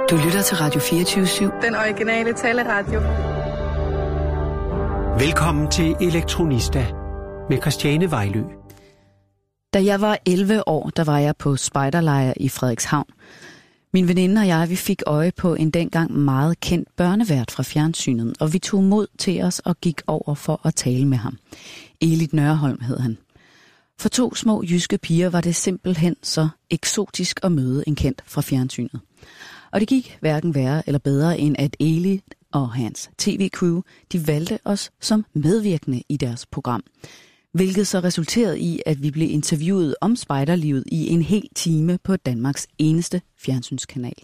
Du lytter til Radio 24/7. Den originale taleradio. Velkommen til Elektronista med Christiane Vejlø. Da jeg var 11 år, der var jeg på spejderlejr i Frederikshavn. Min veninde og jeg, vi fik øje på en dengang meget kendt børnevært fra fjernsynet, og vi tog mod til os og gik over for at tale med ham. Elit Nørholm hed han. For 2 små jyske piger var det simpelthen så eksotisk at møde en kendt fra fjernsynet. Og det gik hverken værre eller bedre, end at Elit og hans tv-crew, de valgte os som medvirkende i deres program. Hvilket så resulterede i, at vi blev interviewet om spejderlivet i en hel time på Danmarks eneste fjernsynskanal.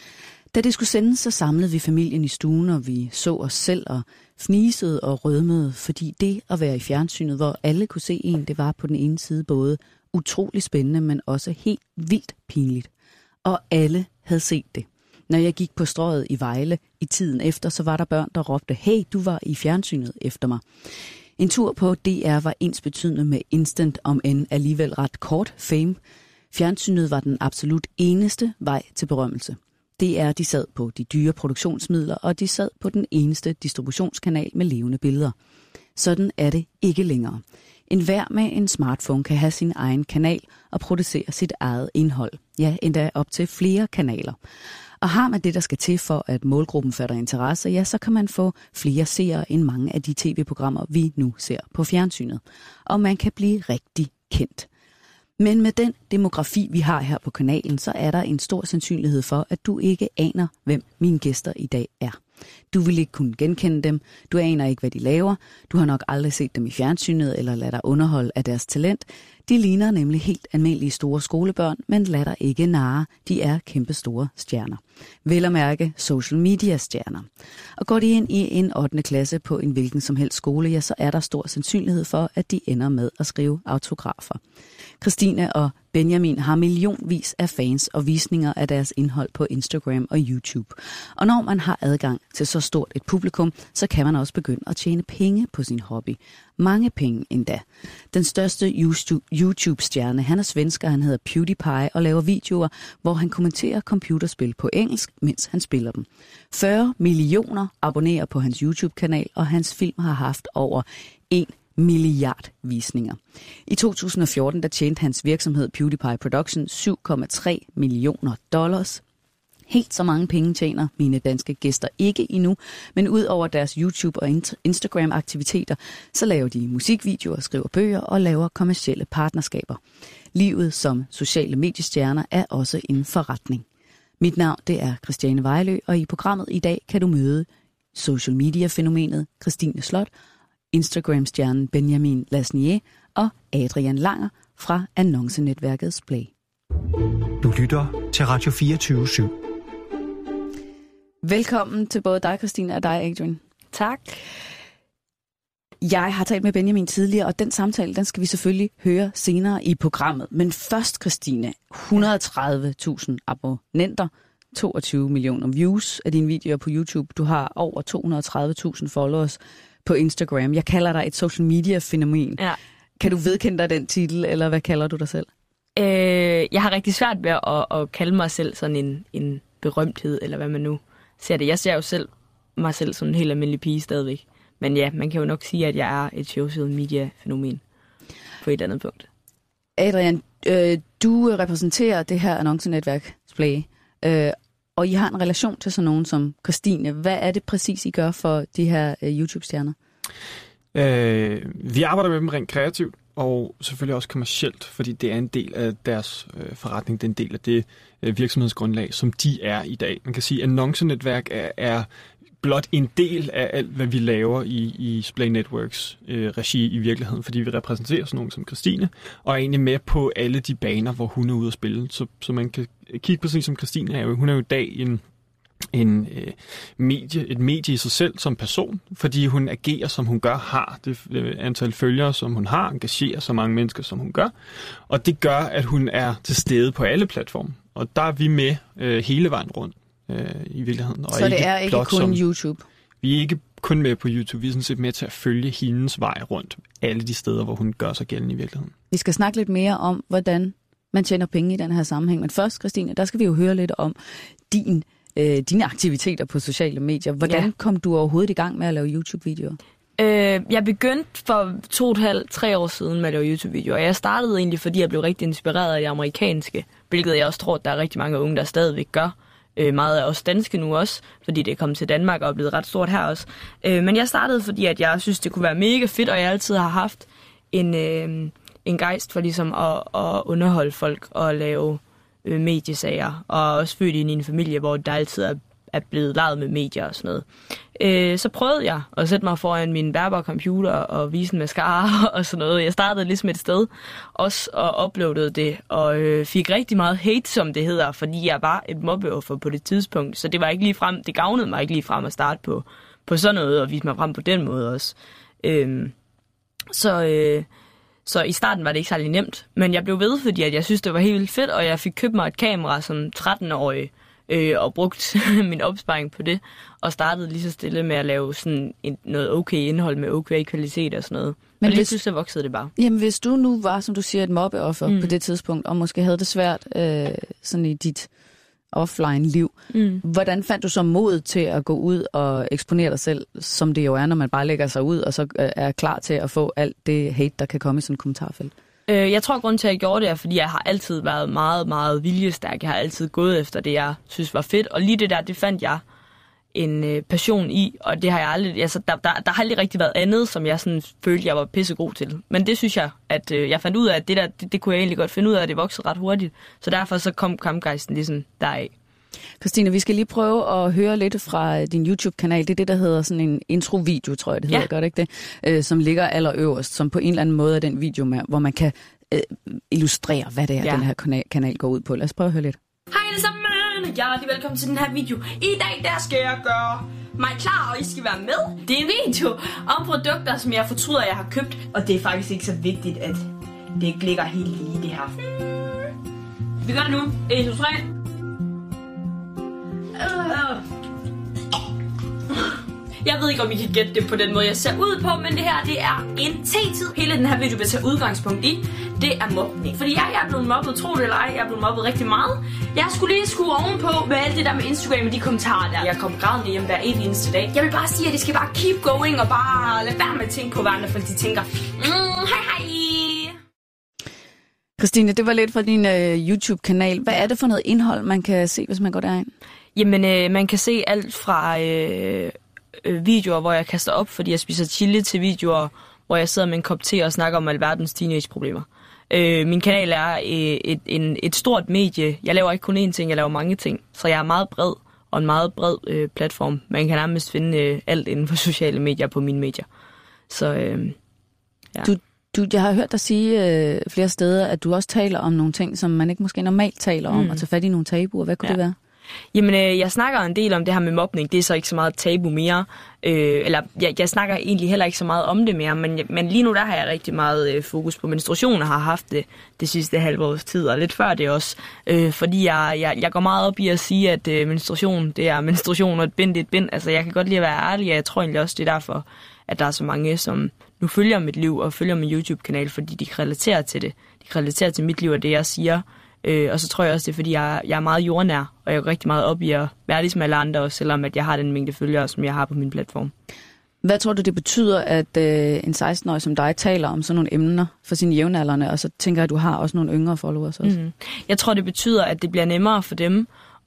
Da det skulle sendes, så samlede vi familien i stuen, og vi så os selv og fnisede og rødmede, fordi det at være i fjernsynet, hvor alle kunne se en, det var på den ene side både utrolig spændende, men også helt vildt pinligt. Og alle havde set det. Når jeg gik på Strøget i Vejle i tiden efter, så var der børn, der råbte, hey, du var i fjernsynet efter mig. En tur på DR var ensbetydende med instant, om end alligevel ret kort fame. Fjernsynet var den absolut eneste vej til berømmelse. DR, de sad på de dyre produktionsmidler, og de sad på den eneste distributionskanal med levende billeder. Sådan er det ikke længere. Enhver med en smartphone kan have sin egen kanal og producere sit eget indhold. Ja, endda op til flere kanaler. Og har man det, der skal til for, at målgruppen fatter interesse, ja, så kan man få flere seere end mange af de tv-programmer, vi nu ser på fjernsynet. Og man kan blive rigtig kendt. Men med den demografi, vi har her på kanalen, så er der en stor sandsynlighed for, at du ikke aner, hvem mine gæster i dag er. Du vil ikke kunne genkende dem, du aner ikke, hvad de laver, du har nok aldrig set dem i fjernsynet eller lader dig underholde af deres talent. De ligner nemlig helt almindelige store skolebørn, men lader dig ikke narre, de er kæmpe store stjerner. Vel at mærke social media stjerner. Og går de ind i en 8. klasse på en hvilken som helst skole, ja, så er der stor sandsynlighed for, at de ender med at skrive autografer. Christine og Benjamin har millionvis af fans og visninger af deres indhold på Instagram og YouTube. Og når man har adgang til så stort et publikum, så kan man også begynde at tjene penge på sin hobby. Mange penge endda. Den største YouTube-stjerne, han er svensker, han hedder PewDiePie og laver videoer, hvor han kommenterer computerspil på engelsk, mens han spiller dem. 40 millioner abonnerer på hans YouTube-kanal, og hans film har haft over 1 milliard visninger. I 2014 der tjente hans virksomhed PewDiePie Production $7,3 millioner. Helt så mange penge tjener mine danske gæster ikke endnu, men ud over deres YouTube- og Instagram-aktiviteter, så laver de musikvideoer, skriver bøger og laver kommercielle partnerskaber. Livet som sociale mediestjerner er også en forretning. Mit navn det er Christiane Vejlø, og i programmet i dag kan du møde social media-fænomenet Christine Slot, Instagram-stjernen Benjamin Lasnier og Adrian Langer fra annoncenetværket Splay. Du lytter til Radio 24/7. Velkommen til både dig, Christine, og dig, Adrian. Tak. Jeg har talt med Benjamin tidligere, og den samtale, den skal vi selvfølgelig høre senere i programmet. Men først, Christine, 130.000 abonnenter, 22 millioner views af dine videoer på YouTube. Du har over 230.000 followers på Instagram. Jeg kalder dig et social media-fænomen. Ja. Kan du vedkende dig den titel, eller hvad kalder du dig selv? Jeg har rigtig svært ved at kalde mig selv sådan en berømthed, eller hvad man nu ser det. Jeg ser jo selv mig selv som en helt almindelig pige stadigvæk. Men ja, man kan jo nok sige, at jeg er et social media-fænomen på et andet punkt. Adrian, du repræsenterer det her annoncenetværk Splay, og I har en relation til sådan nogen som Christine. Hvad er det præcis, I gør for de her YouTube-stjerner? Vi arbejder med dem rent kreativt, og selvfølgelig også kommercielt, fordi det er en del af deres forretning, det er en del af det virksomhedsgrundlag, som de er i dag. Man kan sige, at annoncenetværk er blot en del af alt, hvad vi laver i Splay Networks regi i virkeligheden, fordi vi repræsenterer sådan nogen som Christine, og er egentlig med på alle de baner, hvor hun er ude at spille. Så man kan kigge på sådan som Christine er jo. Hun er jo i dag et medie i sig selv som person, fordi hun agerer, som hun gør, har det antal følgere, som hun har, engagerer så mange mennesker, som hun gør. Og det gør, at hun er til stede på alle platforme. Og der er vi med hele vejen rundt i virkeligheden. Og så det er ikke kun YouTube? Vi er ikke kun med på YouTube. Vi er sådan set med til at følge hendes vej rundt alle de steder, hvor hun gør sig gældende i virkeligheden. Vi skal snakke lidt mere om, hvordan man tjener penge i den her sammenhæng. Men først, Christine, der skal vi jo høre lidt om din dine aktiviteter på sociale medier. Hvordan kom du overhovedet i gang med at lave YouTube-videoer? Jeg begyndte for 2,5-3 år siden med at lave YouTube-videoer, og jeg startede egentlig, fordi jeg blev rigtig inspireret af det amerikanske, hvilket jeg også tror, at der er rigtig mange unge, der stadigvæk gør. Meget af os danske nu også, fordi det er kommet til Danmark og er blevet ret stort her også. Men jeg startede, fordi at jeg synes, det kunne være mega fedt, og jeg altid har haft en gejst for ligesom at underholde folk og lave mediesager, og også født i en familie, hvor der altid er blevet leget med medier og sådan noget. Så prøvede jeg at sætte mig foran min bærbare computer og vise en mascara og sådan noget. Jeg startede ligesom et sted også og uploadede det, og fik rigtig meget hate, som det hedder, fordi jeg var et mobbeoffer på det tidspunkt. Så det var ikke ligefrem, det gavnede mig ikke ligefrem at starte på sådan noget og vise mig frem på den måde også. Så i starten var det ikke særlig nemt, men jeg blev ved, fordi at jeg synes, det var helt vildt fedt, og jeg fik købt mig et kamera som 13-årig, og brugt min opsparing på det, og startede lige så stille med at lave sådan noget okay indhold med okay kvalitet og sådan noget. Men lige pludselig voksede det bare. Jamen hvis du nu var, som du siger, et mobbeoffer på det tidspunkt, og måske havde det svært sådan i dit offline-liv, hvordan fandt du så mod til at gå ud og eksponere dig selv, som det jo er, når man bare lægger sig ud, og så er klar til at få alt det hate, der kan komme i sådan en kommentarfelt? Jeg tror, at grunden til, at jeg gjorde det, er, fordi jeg har altid været meget, meget viljestærk. Jeg har altid gået efter det, jeg synes var fedt. Og lige det der, det fandt jeg en passion i. Og det har jeg aldrig... Altså, der har aldrig rigtig været andet, som jeg sådan følte, jeg var pissegod til. Men det synes jeg, at jeg fandt ud af, at det kunne jeg egentlig godt finde ud af, at det voksede ret hurtigt. Så derfor så kom kampgejsten ligesom deraf. Christine, vi skal lige prøve at høre lidt fra din YouTube-kanal. Det er det, der hedder sådan en intro-video, tror jeg, det hedder, gør det ikke det? Som ligger allerøverst, som på en eller anden måde er den video, hvor man kan illustrere, hvad det er, den her kanal går ud på. Lad os prøve at høre lidt. Hej alle sammen, hjertelig velkommen til den her video. I dag, der skal jeg gøre mig klar, og I skal være med. Det er en video om produkter, som jeg fortryder, jeg har købt. Og det er faktisk ikke så vigtigt, at det ikke ligger helt lige det her. Vi gør det nu. 1, 2, 3. Jeg ved ikke, om I kan gætte det på den måde, jeg ser ud på, men det her, det er en te-tid. Hele den her video vil tage udgangspunkt i, det er mobning. Fordi jeg er blevet mobbet, tro det eller ej, jeg er blevet mobbet rigtig meget. Jeg skulle lige skue ovenpå med alt det der med Instagram og de kommentarer der. Jeg kom grædende hjem hver eneste dag. Jeg vil bare sige, at det skal bare keep going og bare lade være med at tænke på, hvad andre folk de tænker. Hej hej! Christine, det var lidt fra din YouTube-kanal. Hvad er det for noget indhold, man kan se, hvis man går derind? Jamen, man kan se alt fra videoer, hvor jeg kaster op, fordi jeg spiser chili, til videoer, hvor jeg sidder med en kop te og snakker om alverdens teenage-problemer. Min kanal er et stort medie. Jeg laver ikke kun én ting, jeg laver mange ting. Så jeg er meget bred, og en meget bred platform. Man kan nærmest finde alt inden for sociale medier på mine medier. Så ja. Jeg har hørt dig sige flere steder, at du også taler om nogle ting, som man ikke måske normalt taler om, og tager fat i nogle tabuer. Hvad kunne det være? Jamen, jeg snakker en del om det her med mobning. Det er så ikke så meget tabu mere. Jeg snakker egentlig heller ikke så meget om det mere, men lige nu der har jeg rigtig meget fokus på menstruation, og har haft det sidste halve års tid, og lidt før det også. Fordi jeg går meget op i at sige, at menstruation, det er menstruation, og et bind, det er et bind. Altså, jeg kan godt lide at være ærlig, og jeg tror egentlig også, det er derfor, at der er så mange, som nu følger mit liv og følger min YouTube-kanal, fordi de relaterer til det. De relaterer til mit liv og det, jeg siger. Og så tror jeg også, det er, fordi jeg er meget jordnær, og jeg går rigtig meget op i at være ligesom alle andre, også selvom at jeg har den mængde følgere, som jeg har på min platform. Hvad tror du, det betyder, at en 16-årig som dig taler om sådan nogle emner for sine jævnaldrende, og så tænker jeg, at du har også nogle yngre followers også? Mm-hmm. Jeg tror, det betyder, at det bliver nemmere for dem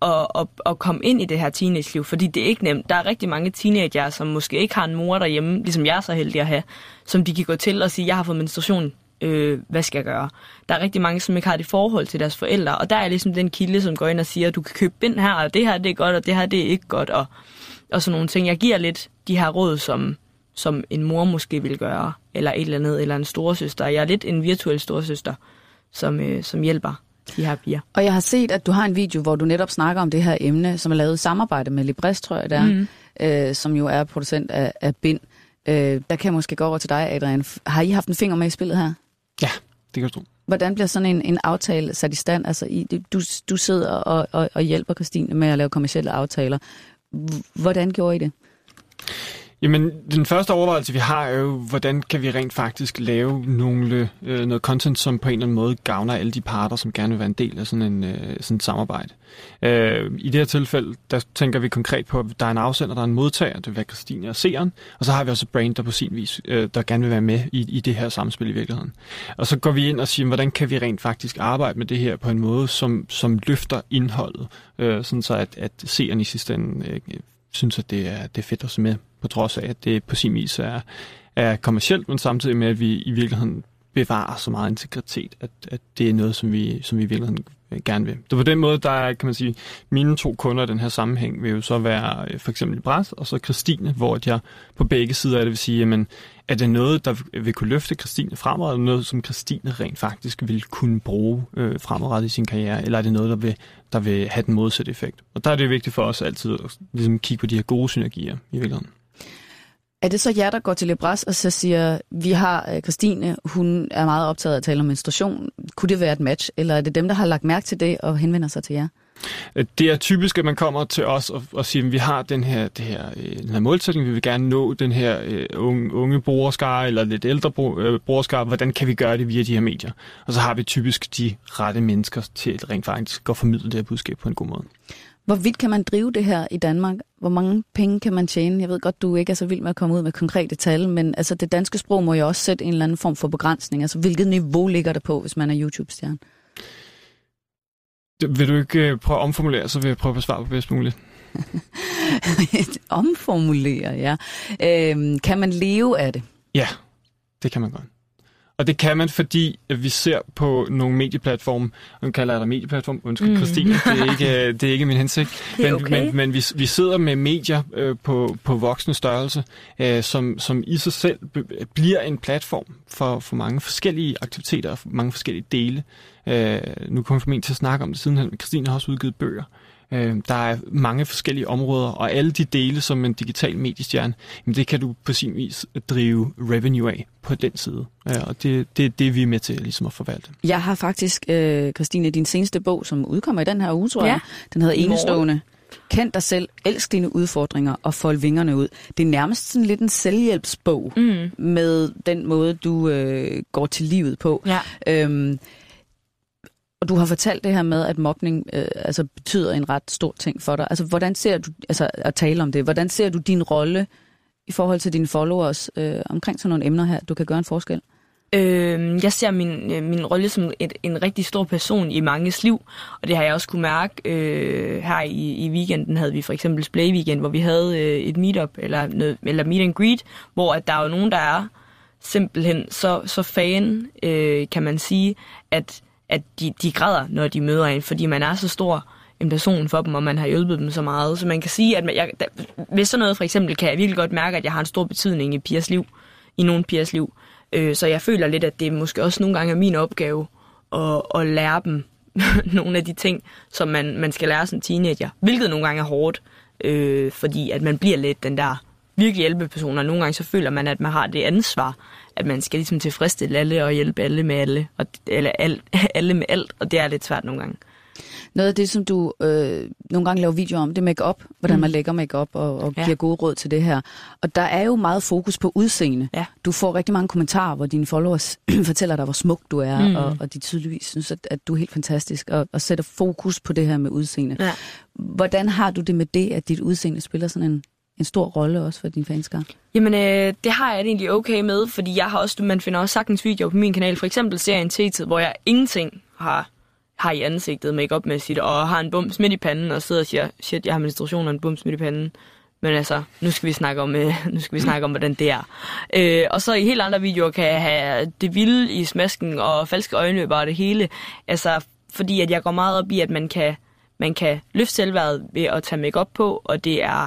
at komme ind i det her teenage-liv, fordi det er ikke nemt. Der er rigtig mange teenager, som måske ikke har en mor derhjemme, ligesom jeg er så heldig at have, som de kan gå til og sige, jeg har fået menstruation. Hvad skal jeg gøre? Der er rigtig mange, som ikke har det forhold til deres forældre, og der er ligesom den kilde, som går ind og siger, du kan købe bind her, og det her det er godt, og det her det er ikke godt, og sådan nogle ting. Jeg giver lidt de her råd, som en mor måske vil gøre, eller et eller andet, eller en storesøster. Jeg er lidt en virtuel storesøster, som hjælper de her piger. Og jeg har set, at du har en video, hvor du netop snakker om det her emne, som er lavet i samarbejde med Libres, tror jeg det er, som jo er producent af bind. Der kan jeg måske gå over til dig, Adrian. Har I haft en finger med i spillet her? Ja, det kan du tro. Hvordan bliver sådan en aftale sat i stand? Altså, du sidder og hjælper Christine med at lave kommercielle aftaler. Hvordan gjorde I det? Jamen, den første overvejelse, vi har, er jo, hvordan kan vi rent faktisk lave noget content, som på en eller anden måde gavner alle de parter, som gerne vil være en del af sådan et samarbejde. I det her tilfælde, der tænker vi konkret på, at der er en afsender, der er en modtager, det vil være Christine og seeren, og så har vi også Brain, der på sin vis, der gerne vil være med i det her samspil i virkeligheden. Og så går vi ind og siger, hvordan kan vi rent faktisk arbejde med det her på en måde, som løfter indholdet, sådan så at seeren i sidste ende synes, at det er fedt at se med, på trods af, at det på sin vis er kommercielt, men samtidig med, at vi i virkeligheden bevarer så meget integritet, at det er noget, som vi i virkeligheden gerne vil. Så på den måde, der er, kan man sige, mine 2 kunder i den her sammenhæng vil jo så være for eksempel Bras og så Christine, hvor jeg på begge sider af det vil sige, jamen, er det noget, der vil kunne løfte Christine fremadrettet, eller noget, som Christine rent faktisk vil kunne bruge fremadrettet i sin karriere, eller er det noget, der vil have den modsatte effekt? Og der er det vigtigt for os altid at ligesom kigge på de her gode synergier i virkeligheden. Er det så jer, der går til Lebras og så siger, vi har Christine, hun er meget optaget af at tale om menstruation. Kunne det være et match, eller er det dem, der har lagt mærke til det og henvender sig til jer? Det er typisk, at man kommer til os og siger, at vi har den her målsætning, vi vil gerne nå den her unge brugerskare eller lidt ældre brugerskare. Hvordan kan vi gøre det via de her medier? Og så har vi typisk de rette mennesker til rent faktisk at formidle det her budskab på en god måde. Hvor vidt kan man drive det her i Danmark? Hvor mange penge kan man tjene? Jeg ved godt, du ikke er så vild med at komme ud med konkrete tal, men altså, det danske sprog må jo også sætte en eller anden form for begrænsning. Altså, hvilket niveau ligger der på, hvis man er YouTube-stjerne? Vil du ikke prøve at omformulere, så vil jeg prøve at besvare på bedst muligt. Omformulere, ja. Kan man leve af det? Ja, det kan man godt. Og det kan man, fordi vi ser på nogle medieplatforme, og nu kalder jeg dig medieplatform, undskyld Christine, det er ikke min hensigt, men vi sidder med medier på voksne størrelse, som i sig selv bliver en platform for mange forskellige aktiviteter og mange forskellige dele. Nu kommer vi formentlig til at snakke om det sidenhen, men Christine har også udgivet bøger. Der er mange forskellige områder, og alle de dele som en digital mediestjerne, det kan du på sin vis drive revenue af på den side. Og det er det, vi er med til ligesom at forvalte. Jeg har faktisk, Christine, din seneste bog, som udkommer i den her uge, tror jeg, den hedder Enestående. Kend dig selv, elsk dine udfordringer og fold vingerne ud. Det er nærmest sådan lidt en selvhjælpsbog med den måde, du går til livet på. Ja. Og du har fortalt det her med, at mobning betyder en ret stor ting for dig. Altså, hvordan ser du, at tale om det, hvordan ser du din rolle i forhold til dine followers omkring sådan nogle emner her, du kan gøre en forskel? Jeg ser min rolle som en rigtig stor person i manges liv, og det har jeg også kunne mærke. Her i weekenden havde vi for eksempel Splay Weekend, hvor vi havde et meetup, eller meet and greet, hvor at der er jo nogen, der er simpelthen så fan, kan man sige, at de græder, når de møder en, fordi man er så stor en person for dem, og man har hjulpet dem så meget. Så man kan sige, at hvis sådan noget for eksempel, kan jeg virkelig godt mærke, at jeg har en stor betydning i nogle pigers liv. Så jeg føler lidt, at det måske også nogle gange er min opgave at lære dem nogle af de ting, som man skal lære som teenager. Hvilket nogle gange er hårdt, fordi at man bliver lidt den der virkelig hjælpeperson, og nogle gange så føler man, at man har det ansvar, at man skal ligesom tilfredsstille alle og hjælpe alle med alle, eller alle med alt, og det er lidt svært nogle gange. Noget af det, som du nogle gange laver videoer om, det er make-up, hvordan man lægger make-up og giver gode råd til det her. Og der er jo meget fokus på udseende. Ja. Du får rigtig mange kommentarer, hvor dine followers fortæller dig, hvor smuk du er, og de tydeligvis synes, at du er helt fantastisk, og sætter fokus på det her med udseende. Ja. Hvordan har du det med det, at dit udseende spiller sådan en stor rolle også for dine fanskare? Jamen, det har jeg det egentlig okay med, fordi man finder også sagtens videoer på min kanal. For eksempel serien T-tid, hvor jeg ingenting har i ansigtet make-up-mæssigt, og har en bums midt i panden, og sidder og siger, shit, jeg har menstruation og en bums midt i panden. Men altså, nu skal vi snakke om, hvordan det er. Og så i helt andre videoer kan jeg have det vilde i smasken, og falske øjenløber og det hele. Altså, fordi at jeg går meget op i, at man kan løfte selvværdet ved at tage make-up på, og det er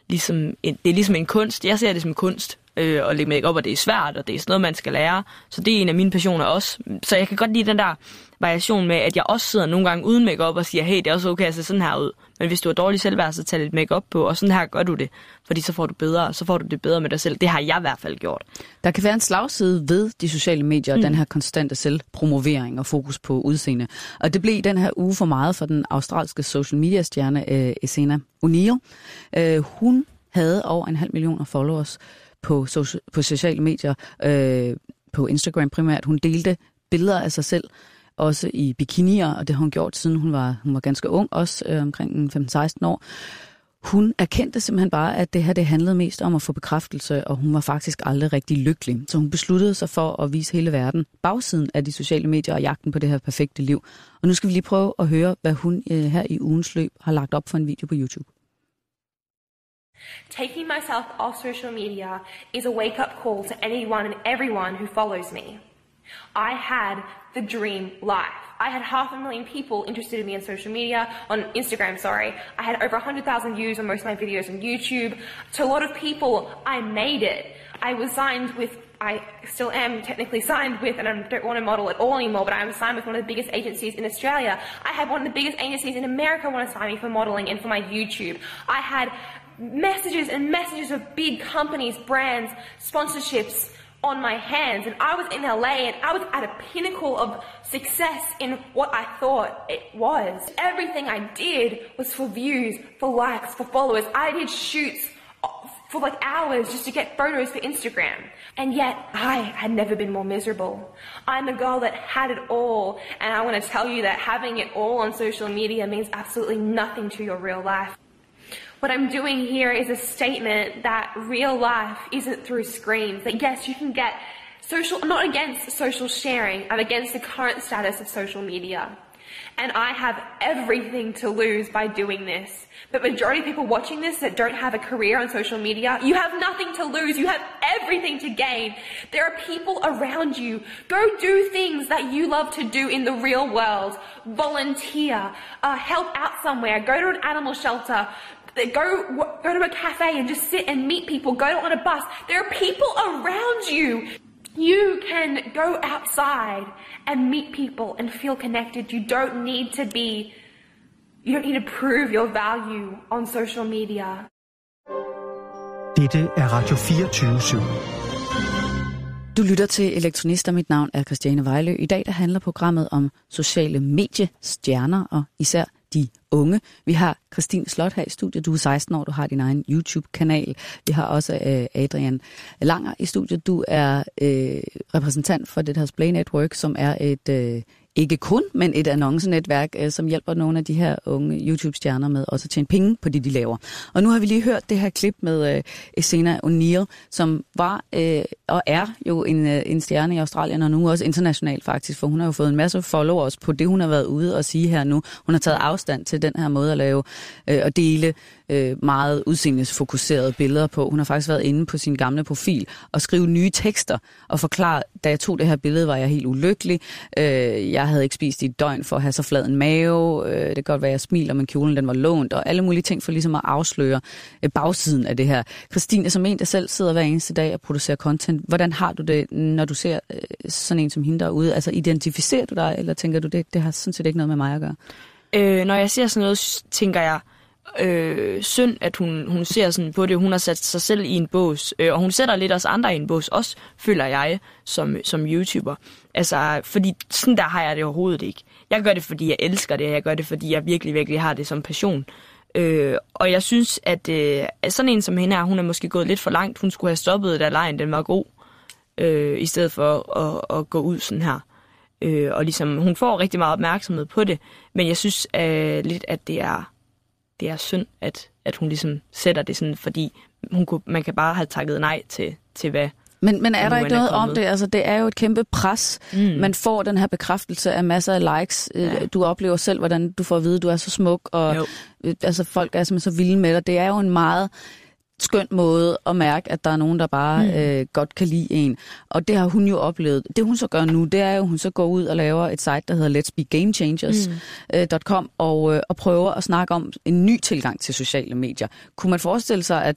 ligesom en kunst. Jeg ser det som kunst. Og lægge make-up, og det er svært, og det er sådan noget, man skal lære. Så det er en af mine passioner også. Så jeg kan godt lide den der variation med, at jeg også sidder nogle gange uden make-up og siger, hey, det er også okay at se sådan her ud. Men hvis du har dårlig selvværd, så tag lidt make-up på, og sådan her gør du det. Fordi så får du det bedre med dig selv. Det har jeg i hvert fald gjort. Der kan være en slagside ved de sociale medier, den her konstante selvpromovering og fokus på udseende. Og det blev den her uge for meget for den australske social media stjerne Esena O'Neill. Hun havde over 500.000 followers på sociale medier, på Instagram primært. Hun delte billeder af sig selv, også i bikinier, og det har hun gjort, siden hun var ganske ung, også omkring 15-16 år. Hun erkendte simpelthen bare, at det her det handlede mest om at få bekræftelse, og hun var faktisk aldrig rigtig lykkelig. Så hun besluttede sig for at vise hele verden bagsiden af de sociale medier og jagten på det her perfekte liv. Og nu skal vi lige prøve at høre, hvad hun her i ugens løb har lagt op for en video på YouTube. Taking myself off social media is a wake-up call to anyone and everyone who follows me. I had the dream life. I had 500,000 people interested in me on social media, on Instagram, sorry. I had over 100,000 views on most of my videos on YouTube. To a lot of people, I made it. I still am technically signed with, and I don't want to model at all anymore, but I'm signed with one of the biggest agencies in Australia. I had one of the biggest agencies in America want to sign me for modeling and for my YouTube. I had messages and messages of big companies, brands, sponsorships on my hands, and I was in LA and I was at a pinnacle of success in what I thought it was. Everything I did was for views, for likes, for followers. I did shoots for like hours just to get photos for Instagram, and yet I had never been more miserable. I'm a girl that had it all, and I want to tell you that having it all on social media means absolutely nothing to your real life. What I'm doing here is a statement that real life isn't through screens. That yes, you can get social, I'm not against social sharing, I'm against the current status of social media. And I have everything to lose by doing this. But majority of people watching this that don't have a career on social media, you have nothing to lose, you have everything to gain. There are people around you. Go do things that you love to do in the real world. Volunteer, help out somewhere, go to an animal shelter, go to a cafe and just sit and meet people. Go on a bus. There are people around you. You can go outside and meet people and feel connected. You don't need to prove your value on social media. Dette er Radio 24/7. Du lytter til Elektronista. Mit navn er Christiane Vejlø. I dag der handler programmet om sociale mediestjerner og især de unge. Vi har Christine Slot her i studiet. Du er 16 år, du har din egen YouTube-kanal. Vi har også Adrian Langer i studiet. Du er repræsentant for det her Splay Network, som er et ikke kun, men et annoncenetværk, som hjælper nogle af de her unge YouTube-stjerner med også at tjene penge på det, de laver. Og nu har vi lige hørt det her klip med Essena O'Neill, som var og er jo en stjerne i Australien, og nu også internationalt faktisk, for hun har jo fået en masse followers på det, hun har været ude og sige her nu. Hun har taget afstand til den her måde at lave og dele meget udseendesfokuserede billeder på. Hun har faktisk været inde på sin gamle profil og skrive nye tekster og forklare, da jeg tog det her billede, var jeg helt ulykkelig. Jeg havde ikke spist i et døgn for at have så flad en mave. Det kan godt være, at jeg smiler, men kjolen den var lånt, og alle mulige ting for ligesom at afsløre bagsiden af det her. Christine, som en, der selv sidder hver eneste dag og producerer content, hvordan har du det, når du ser sådan en som hende derude? Altså, identificerer du dig, eller tænker du, det har sådan set ikke noget med mig at gøre? Når jeg ser sådan noget, tænker jeg, synd, at hun ser sådan på det. Hun har sat sig selv i en bås, og hun sætter lidt os andre i en bås, også føler jeg som YouTuber. Altså, fordi sådan der har jeg det overhovedet ikke. Jeg gør det, fordi jeg elsker det, og jeg gør det, fordi jeg virkelig, virkelig har det som passion. Og jeg synes, at sådan en som hende hun er måske gået lidt for langt. Hun skulle have stoppet, da lejen den var god, i stedet for at gå ud sådan her. Og ligesom, hun får rigtig meget opmærksomhed på det, men jeg synes lidt, at det er synd, at hun ligesom sætter det sådan, fordi man kan bare have takket nej til hvad. Men er der ikke noget om det? Altså, det er jo et kæmpe pres. Man får den her bekræftelse af masser af likes. Ja. Du oplever selv, hvordan du får at vide, at du er så smuk, og altså, folk er simpelthen så vilde med dig. Det er jo en meget skøn måde at mærke, at der er nogen, der bare godt kan lide en. Og det har hun jo oplevet. Det hun så gør nu, det er jo, hun så går ud og laver et site, der hedder letsbegamechangers.com og prøver at snakke om en ny tilgang til sociale medier. Kunne man forestille sig,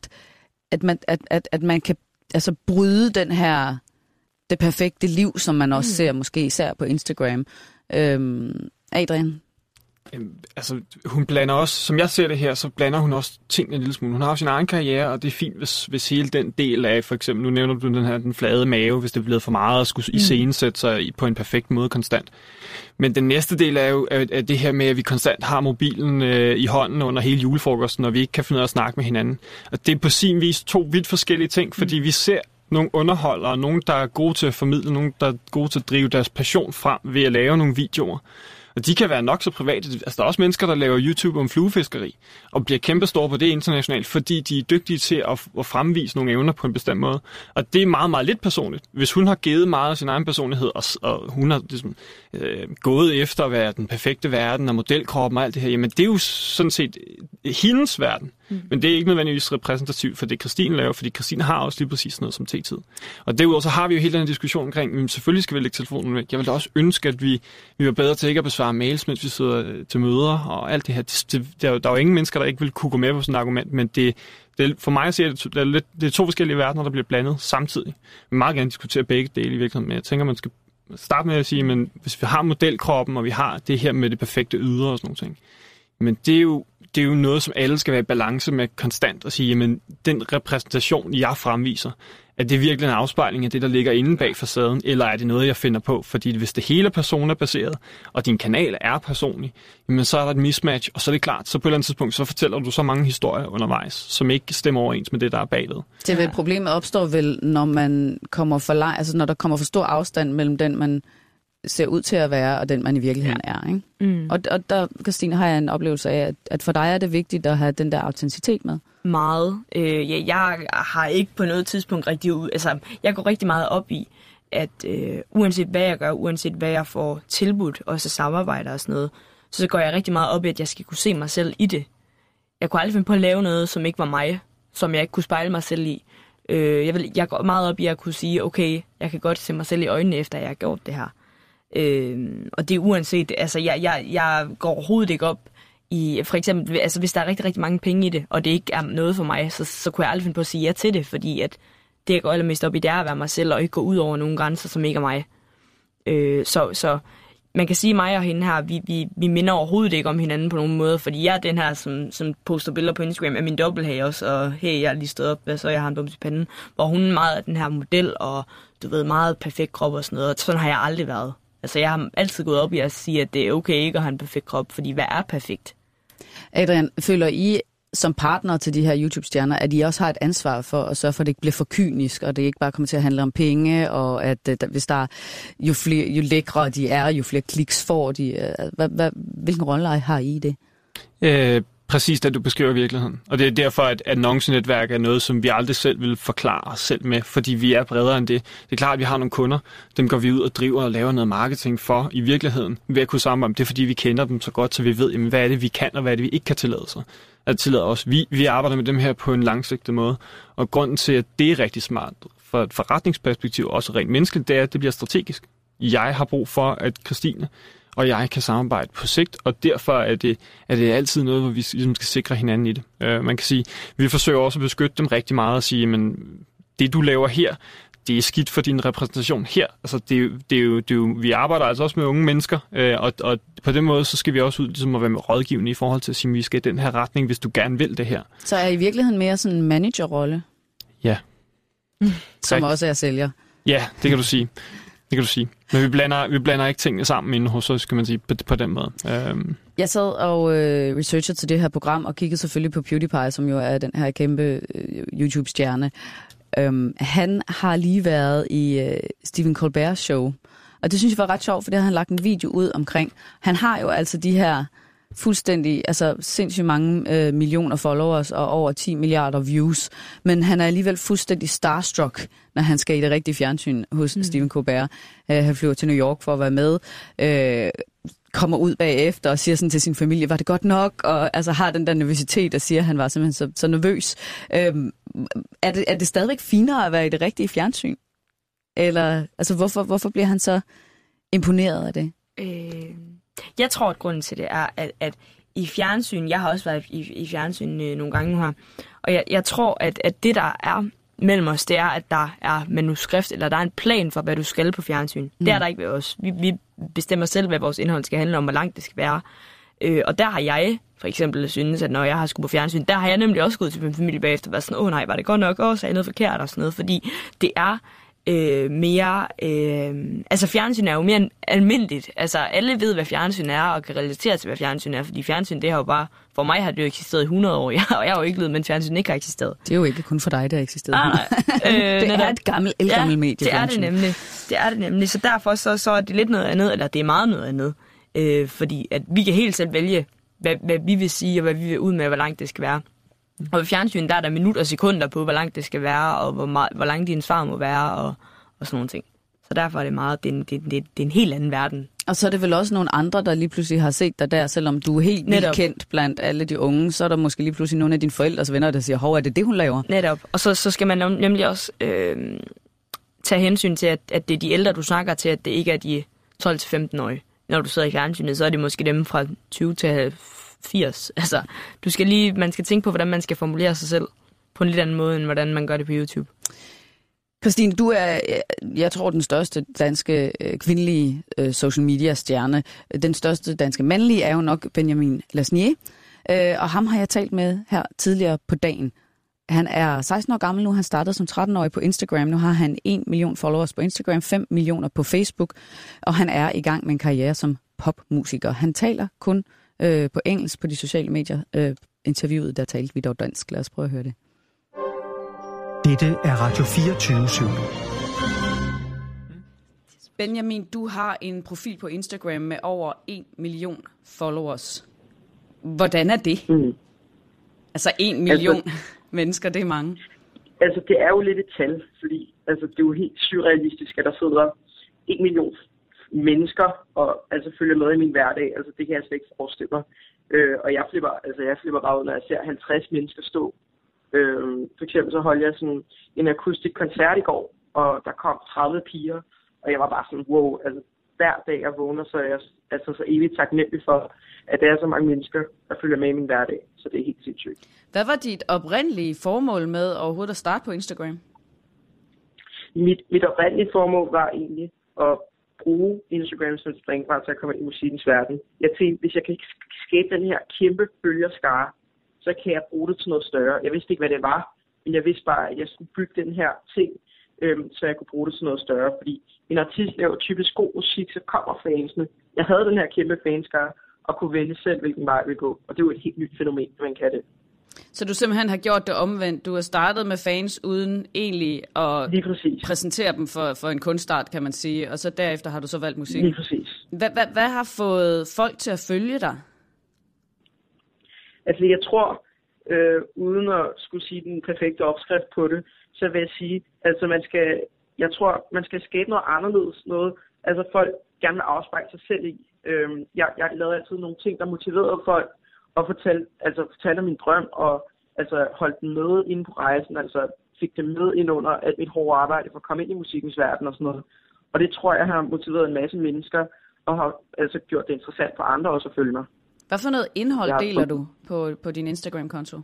at man kan altså bryde den her, det perfekte liv, som man også ser måske især på Instagram? Adrian? Altså, hun blander også, som jeg ser det her, så blander hun også tingene en lille smule. Hun har sin egen karriere, og det er fint, hvis hele den del af, for eksempel, nu nævner du den flade mave, hvis det er blevet for meget at skulle iscenesætte sig på en perfekt måde konstant. Men den næste del er jo at det her med, at vi konstant har mobilen i hånden under hele julefrokosten, og vi ikke kan finde ud af at snakke med hinanden. Og det er på sin vis 2 vidt forskellige ting, fordi vi ser nogle underholdere, nogen, der er gode til at formidle, nogen, der er gode til at drive deres passion frem ved at lave nogle videoer. Og de kan være nok så private. Altså, der er også mennesker, der laver YouTube om fluefiskeri, og bliver kæmpestore på det internationalt, fordi de er dygtige til at fremvise nogle evner på en bestemt måde. Og det er meget, meget lidt personligt. Hvis hun har givet meget af sin egen personlighed, og hun har ligesom, gået efter at være den perfekte verden, og modelkroppen og alt det her, jamen det er jo sådan set hendes verden. Men det er ikke nødvendigvis repræsentativt for det, Christine laver, fordi Christine har også lige præcis noget som T-tid. Og derudover så har vi jo hele den diskussion omkring, selvfølgelig skal vi lægge telefonen væk. Jeg vil da også ønske, at vi var bedre til ikke at besvare mails, mens vi sidder til møder og alt det her. Der er jo ingen mennesker, der ikke vil kunne gå med på sådan et argument, men det for mig at se, at det er 2 forskellige verdener, der bliver blandet samtidig. Vi vil meget gerne diskutere begge dele i virkeligheden, men jeg tænker, man skal starte med at sige, men hvis vi har modelkroppen, og vi har det her med det perfekte ydre og sådan nogle ting, men det er jo noget, som alle skal være i balance med konstant og sige, jamen den repræsentation, jeg fremviser, er det virkelig en afspejling af det, der ligger inde bag facaden, eller er det noget, jeg finder på? Fordi hvis det hele er personabaseret, og din kanal er personlig, jamen så er der et mismatch, og så er det klart, så på et eller andet tidspunkt, så fortæller du så mange historier undervejs, som ikke stemmer overens med det, der er bagved. Det vel, problemet opstår vel, når man kommer når der kommer for stor afstand mellem den, man ser ud til at være, og den, man i virkeligheden er. Ikke? Og der, Christine, har jeg en oplevelse af, at for dig er det vigtigt at have den der autenticitet med. Meget. Jeg har ikke på noget tidspunkt rigtig jeg går rigtig meget op i, at uanset hvad jeg gør, uanset hvad jeg får tilbudt, også samarbejder og sådan noget, så går jeg rigtig meget op i, at jeg skal kunne se mig selv i det. Jeg kunne aldrig finde på at lave noget, som ikke var mig, som jeg ikke kunne spejle mig selv i. Jeg går meget op i at kunne sige, okay, jeg kan godt se mig selv i øjnene, efter jeg har gjort det her. Og det er uanset, altså jeg går overhovedet ikke op i, for eksempel, altså hvis der er rigtig, rigtig mange penge i det, og det ikke er noget for mig, så kunne jeg aldrig finde på at sige ja til det, fordi at det, jeg går allermest op i, det er at være mig selv, og ikke gå ud over nogle grænser, som ikke er mig. Så man kan sige, mig og hende her, vi minder overhovedet ikke om hinanden på nogen måde, fordi jeg er den her, som poster billeder på Instagram af min dobbelthage også, og hey, jeg er lige stået op, så jeg har en bums i panden, hvor hun er meget af den her model, og du ved, meget perfekt krop og sådan noget, og sådan har jeg aldrig været. Altså, jeg har altid gået op i at sige, at det er okay ikke at have en perfekt krop, fordi hvad er perfekt? Adrian, føler I som partner til de her YouTube-stjerner, at I også har et ansvar for at sørge for, at det ikke bliver for kynisk, og det ikke bare kommer til at handle om penge, og at hvis der er, jo lækre de er, jo flere kliks får de. Hvilken rolle har I i det? Præcis det, du beskriver i virkeligheden. Og det er derfor, at annoncenetværk er noget, som vi aldrig selv vil forklare os selv med, fordi vi er bredere end det. Det er klart, at vi har nogle kunder, dem går vi ud og driver og laver noget marketing for i virkeligheden, ved at kunne samarbejde. Det er fordi, vi kender dem så godt, så vi ved, jamen, hvad er det, vi kan, og hvad er det, vi ikke kan tillade sig. At tillade os. Vi arbejder med dem her på en langsigtet måde, og grunden til, at det er rigtig smart fra et forretningsperspektiv, også rent menneskeligt, det er, at det bliver strategisk. Jeg har brug for, at Christine og jeg kan samarbejde på sigt, og derfor er det altid noget, hvor vi ligesom skal sikre hinanden i det. Man kan sige, vi forsøger også at beskytte dem rigtig meget og sige, men det du laver her, det er skidt for din repræsentation her. Altså, det er jo, vi arbejder altså også med unge mennesker, og på den måde, så skal vi også ud ligesom at være med rådgivende i forhold til at sige, at vi skal i den her retning, hvis du gerne vil det her. Så er I virkeligheden mere sådan en managerrolle? Ja. Som også er sælger? Ja, det kan du sige. Det kan du sige. Men vi blander ikke tingene sammen inde hos os, kan man sige, på den måde. Jeg sad og researchede til det her program, og kiggede selvfølgelig på PewDiePie, som jo er den her kæmpe YouTube-stjerne. Han har lige været i Stephen Colbert's show, og det synes jeg var ret sjovt, for det har han lagt en video ud omkring. Han har jo altså de her fuldstændig, altså sindssygt mange millioner followers og over 10 milliarder views, men han er alligevel fuldstændig starstruck, når han skal i det rigtige fjernsyn hos Stephen Colbert. Han flyver til New York for at være med, kommer ud bagefter og siger sådan til sin familie, var det godt nok? Og altså har den der nervøsitet og siger, at han var simpelthen så nervøs. Er det stadigvæk finere at være i det rigtige fjernsyn? Eller altså hvorfor bliver han så imponeret af det? Jeg tror, at grunden til det er, at i fjernsyn, jeg har også været i fjernsyn nogle gange nu her, og jeg tror, at det, der er mellem os, det er, at der er manuskript, eller der er en plan for, hvad du skal på fjernsyn. Det er der ikke ved os. Vi bestemmer selv, hvad vores indhold skal handle om, hvor langt det skal være. Og der har jeg for eksempel synes, at når jeg har skulle på fjernsyn, der har jeg nemlig også gået til min familie bagefter og været sådan, nej, var det godt nok, sagde jeg noget forkert og sådan noget, fordi det er mere, altså fjernsyn er jo mere almindeligt. Altså alle ved, hvad fjernsyn er, og kan relatere til, hvad fjernsyn er, fordi fjernsyn, det har jo bare, for mig har det jo eksisteret i 100 år, og jeg har jo ikke levet, men fjernsyn ikke har eksisteret. Det er jo ikke kun for dig, det har eksisteret. Nej. Det er et elgammelt medie. Det er det nemlig. Så derfor så er det lidt noget andet, eller det er meget noget andet. Fordi at vi kan helt selv vælge, hvad vi vil sige, og hvad vi vil ud med, hvor langt det skal være. Og ved fjernsyn, der er der minutter og sekunder på, hvor langt det skal være, og hvor langt din svar må være, og sådan nogle ting. Så derfor er det meget, det er en helt anden verden. Og så er det vel også nogle andre, der lige pludselig har set dig der, selvom du er helt vildt kendt blandt alle de unge, så er der måske lige pludselig nogle af dine forældres venner, der siger, er det hun laver? Netop. Og så skal man nemlig også tage hensyn til, at det er de ældre, du snakker til, at det ikke er de 12-15-årige. Når du sidder i fjernsynet, så er det måske dem fra 20 til 80. Altså, man skal tænke på, hvordan man skal formulere sig selv på en lidt anden måde, end hvordan man gør det på YouTube. Christine, du er, jeg tror, den største danske kvindelige social media stjerne. Den største danske mandlige er jo nok Benjamin Lasnier, og ham har jeg talt med her tidligere på dagen. Han er 16 år gammel nu, han startede som 13-årig på Instagram. Nu har han 1 million followers på Instagram, 5 millioner på Facebook, og han er i gang med en karriere som popmusiker. Han taler kun på engelsk på de sociale medier. Interviewet, der talte vi dog dansk. Lad os prøve at høre det. Dette er Radio 24/7. Benjamin, du har en profil på Instagram med over 1 million followers. Hvordan er det? Altså 1 million mennesker, det er mange. Altså det er jo lidt et tal, fordi det er jo helt surrealistisk, at der sidder 1 million mennesker og følger med i min hverdag. Altså det kan jeg slet ikke forestille mig. Og jeg flipper bare ud, når jeg ser 50 mennesker stå. For eksempel så holdt jeg sådan en akustisk koncert i går, og der kom 30 piger, og jeg var bare sådan, wow, hver dag jeg vågner, så er jeg så evigt taknemmelig for, at der er så mange mennesker, der følger med i min hverdag, så det er helt sindssygt. Hvad var dit oprindelige formål med overhovedet at starte på Instagram? Mit oprindelige formål var egentlig at bruge Instagram som springbræt til at komme ind i musikkens verden. Jeg tænkte, hvis jeg kan skabe den her kæmpe følgerskare, så kan jeg bruge det til noget større. Jeg vidste ikke, hvad det var, men jeg vidste bare, at jeg skulle bygge den her ting, så jeg kunne bruge det til noget større. Fordi en artist laver typisk god musik, så kommer fansene. Jeg havde den her kæmpe fanskare, og kunne vælge selv, hvilken vej vi gå. Og det er jo et helt nyt fænomen, man kan det. Så du simpelthen har gjort det omvendt. Du har startet med fans uden egentlig at præsentere dem for en kunstart, kan man sige. Og så derefter har du så valgt musik. Lige præcis. Hvad har fået folk til at følge dig? Altså jeg tror, uden at skulle sige den perfekte opskrift på det, så vil jeg sige, jeg tror, man skal skabe noget anderledes, noget, folk gerne vil afspejle sig selv i. Jeg lavede altid nogle ting, der motiverede folk, og fortalte om min drøm, og holdt dem med inde på rejsen, fik dem med ind under at mit hårde arbejde for at komme ind i musikkens verden og sådan noget. Og det tror jeg har motiveret en masse mennesker, og har gjort det interessant for andre også at følge mig. Hvad for noget indhold deler du på din Instagram-konto?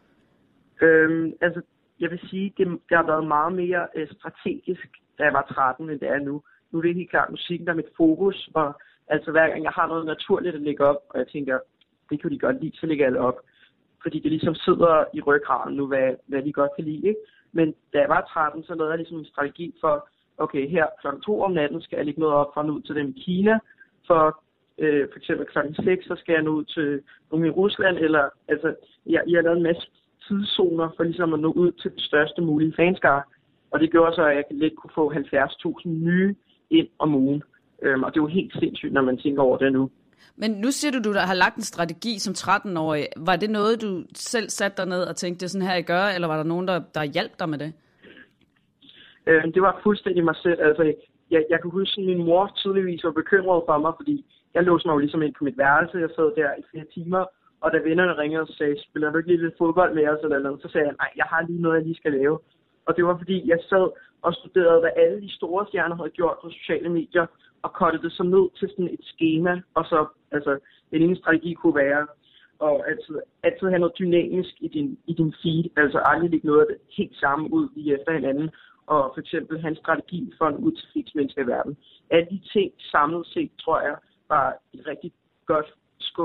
Jeg vil sige, det har været meget mere strategisk, da jeg var 13, end det er nu. Nu er det helt klart musikken, der er mit fokus, og hver gang jeg har noget naturligt at lægge op, og jeg tænker, det kan de godt lide, så lægger jeg det op. Fordi det ligesom sidder i ryggraden nu, hvad de godt kan lide, ikke? Men da jeg var 13, så lavede jeg ligesom en strategi for, okay, her kl. 2 om natten skal jeg lægge noget op for at nå ud til dem i Kina, for eksempel kl. 6, så skal jeg nå ud til nogen i Rusland, eller jeg har lavet en masse tidszoner for ligesom at nå ud til den største mulige fanskare. Og det gjorde så, at jeg let kunne få 70.000 nye ind om ugen. Og det er jo helt sindssygt, når man tænker over det nu. Men nu siger du har lagt en strategi som 13-årig. Var det noget, du selv satte dig ned og tænkte, det er sådan her, jeg gør, eller var der nogen, der hjalp dig med det? Det var fuldstændig mig selv. Jeg kan huske, at min mor tydeligvis var bekymret for mig, fordi jeg låste mig jo ligesom ind på mit værelse. Jeg sad der i flere timer, og da vennerne ringede og sagde, spiller du ikke lige lidt fodbold med os eller noget, så sagde jeg, nej, jeg har lige noget, jeg lige skal lave. Og det var fordi, jeg sad og studerede, hvad alle de store stjerner havde gjort på sociale medier, og kottede det så ned til sådan et skema, og så, den ene strategi kunne være, og altid have noget dynamisk i din feed, aldrig lægge noget af det helt samme ud lige efter hinanden, og for eksempel have en strategi for en ud til flest mennesker i verden. Alle de ting samlet set, tror jeg, var et rigtig godt skub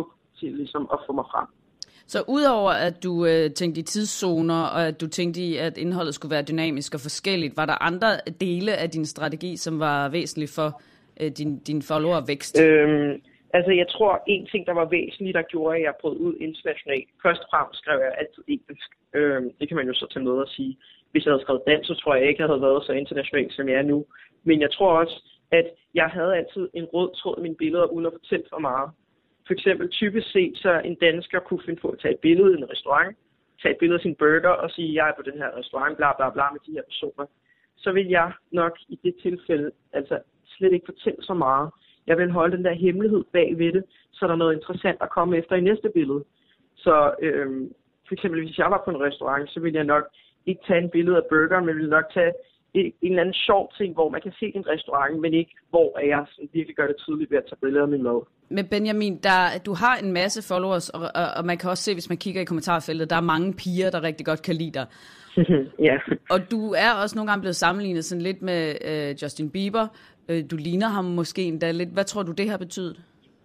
til ligesom at få mig frem. Så udover at du tænkte i tidszoner, og at du tænkte i, at indholdet skulle være dynamisk og forskelligt, var der andre dele af din strategi, som var væsentlige for din followervækst? Altså, jeg tror, en ting, der var væsentligt, der gjorde, at jeg brød ud internationalt. Først og fremmest skrev jeg altid engelsk. Det kan man jo så tage med og sige. Hvis jeg havde skrevet dansk, så tror jeg ikke, jeg havde været så internationalt, som jeg er nu. Men jeg tror også, at jeg havde altid en rød tråd i mine billeder, uden at fortælle for meget. For eksempel typisk set, så en dansker kunne finde på at tage et billede i en restaurant, tage et billede af sin burger og sige, jeg er på den her restaurant, bla bla bla, med de her personer. Så vil jeg nok i det tilfælde altså slet ikke fortælle så meget. Jeg vil holde den der hemmelighed bag ved det, så der er noget interessant at komme efter i næste billede. Så for eksempel, hvis jeg var på en restaurant, så ville jeg nok ikke tage en billede af burgeren, men ville nok tage en eller anden sjov ting, hvor man kan se en restaurant, men ikke hvor jeg sådan virkelig gør det tydeligt ved at tage billeder af min mad. Men Benjamin, du har en masse followers, og man kan også se, hvis man kigger i kommentarfeltet, der er mange piger, der rigtig godt kan lide dig. Ja. Og du er også nogle gange blevet sammenlignet sådan lidt med Justin Bieber. Du ligner ham måske endda lidt. Hvad tror du, det har betydet?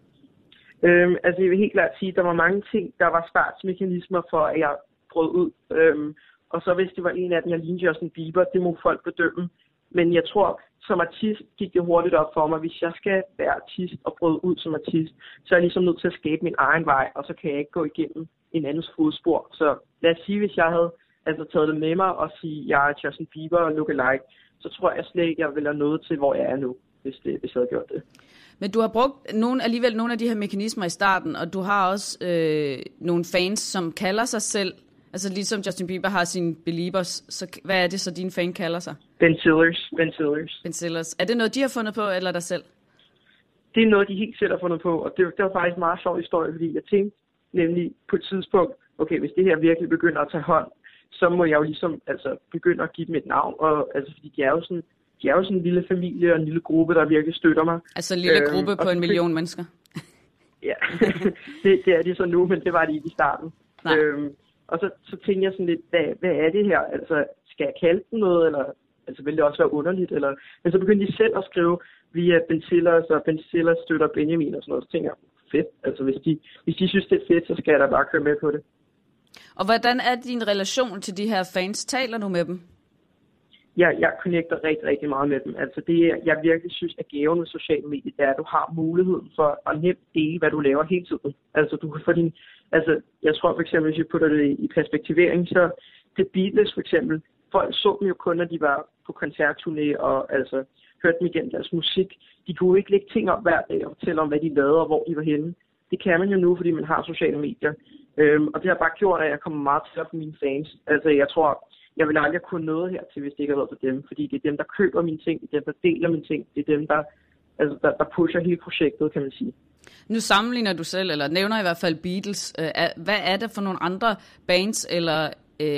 Altså, jeg vil helt klart sige, at der var mange ting, der var startsmekanismer for, at jeg brød ud. Og så hvis det var en af dem, jeg lignede Justin Bieber, det må folk bedømme. Men jeg tror, som artist gik det hurtigt op for mig. Hvis jeg skal være artist og bryde ud som artist, så er jeg ligesom nødt til at skabe min egen vej, og så kan jeg ikke gå igennem en andens fodspor. Så lad os sige, hvis jeg havde taget det med mig og sige, at jeg er Justin Bieber og lookalike, så tror jeg slet ikke, jeg ville have nået til, hvor jeg er nu, hvis jeg havde gjort det. Men du har brugt alligevel nogle af de her mekanismer i starten, og du har også nogle fans, som kalder sig selv, altså ligesom Justin Bieber har sine beliebers, så hvad er det så, dine fan kalder sig? Ben Sillers. Er det noget, de har fundet på, eller dig selv? Det er noget, de helt selv har fundet på, og det var faktisk en meget sjov historie, fordi jeg tænkte nemlig på et tidspunkt, okay, hvis det her virkelig begynder at tage hånd, så må jeg jo ligesom begynde at give dem et navn, og fordi de er jo sådan en lille familie og en lille gruppe, der virkelig støtter mig. Altså en lille gruppe på 1 million mennesker? Ja, det er de så nu, men det var det ikke i starten. Og så tænkte jeg sådan lidt, hvad er det her? Altså, skal jeg kalde den noget, eller vil det også være underligt? Eller... Men så begyndte de selv at skrive via Ben Sillers, og Ben Sillers støtter Benjamin og sådan noget. Så tænkte jeg, fedt. Altså, hvis de synes, det er fedt, så skal jeg da bare køre med på det. Og hvordan er din relation til de her fans? Taler du med dem? Jeg connecter rigtig, rigtig meget med dem. Altså det, jeg virkelig synes, at gaven med sociale medier, det er, at du har muligheden for at nemt dele, hvad du laver hele tiden. Altså du kan få jeg tror for eksempel, hvis jeg putter det i perspektivering, så The Beatles for eksempel, folk så dem jo kun, når de var på koncertturné og hørte dem igennem deres musik. De kunne ikke lægge ting op hver dag og fortælle om, hvad de lavede og hvor de var henne. Det kan man jo nu, fordi man har sociale medier. Og det har bare gjort, at jeg kommer meget til på mine fans. Altså jeg tror, jeg ville aldrig kunne noget hertil, hvis det ikke havde været for dem. Fordi det er dem, der køber mine ting, det er dem, der deler mine ting, det er dem, der pusher hele projektet, kan man sige. Nu sammenligner du selv, eller nævner i hvert fald Beatles. Hvad er det for nogle andre bands eller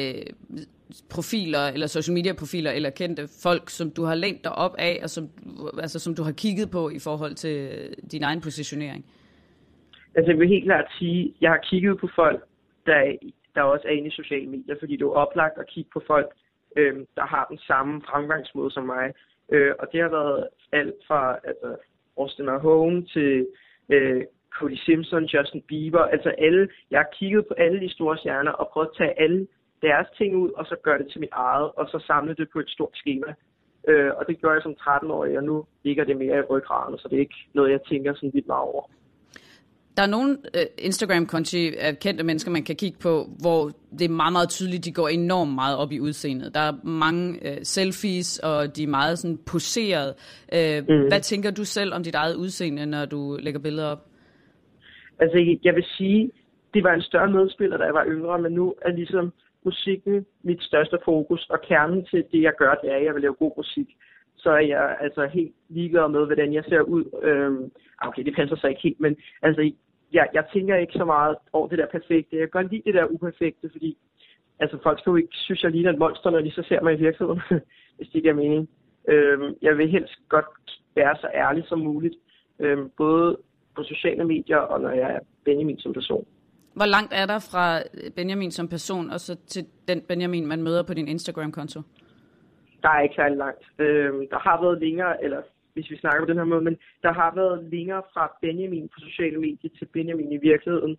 profiler, eller social media profiler, eller kendte folk, som du har lænt dig op af, og som du har kigget på i forhold til din egen positionering? Altså jeg vil helt klart sige, at jeg har kigget på folk, der også er inde i sociale medier, fordi det er oplagt at kigge på folk, der har den samme fremgangsmåde som mig. Og det har været alt fra Austin Mahone til Cody Simpson, Justin Bieber, alle. Jeg har kigget på alle de store stjerner og prøvet at tage alle deres ting ud, og så gøre det til mit eget, og så samle det på et stort skema. Og det gør jeg som 13-årig, og nu ligger det mere i ryggraden, så det er ikke noget, jeg tænker sådan vildt meget over. Der er nogle Instagram-konti af kendte mennesker, man kan kigge på, hvor det er meget, meget tydeligt, de går enormt meget op i udseendet. Der er mange selfies, og de er meget sådan poseret. Hvad tænker du selv om dit eget udseende, når du lægger billeder op? Altså, jeg vil sige, det var en større medspiller, da jeg var yngre, men nu er ligesom musikken mit største fokus, og kernen til det, jeg gør, det er, at jeg vil lave god musik. Så er jeg helt ligeglad med, hvordan jeg ser ud. Okay, det passer sig ikke helt, men jeg tænker ikke så meget over det der perfekte. Jeg kan godt lide det der uperfekte, fordi folk skal jo ikke synes, jeg ligner et monster, når de så ser mig i virkeligheden, hvis det giver mening. Jeg vil helst godt være så ærlig som muligt, både på sociale medier og når jeg er Benjamin som person. Hvor langt er der fra Benjamin som person, og så til den Benjamin, man møder på din Instagram-konto? Der er ikke særlig langt. Der har været længere, eller hvis vi snakker på den her måde, men der har været længere fra Benjamin på sociale medier til Benjamin i virkeligheden.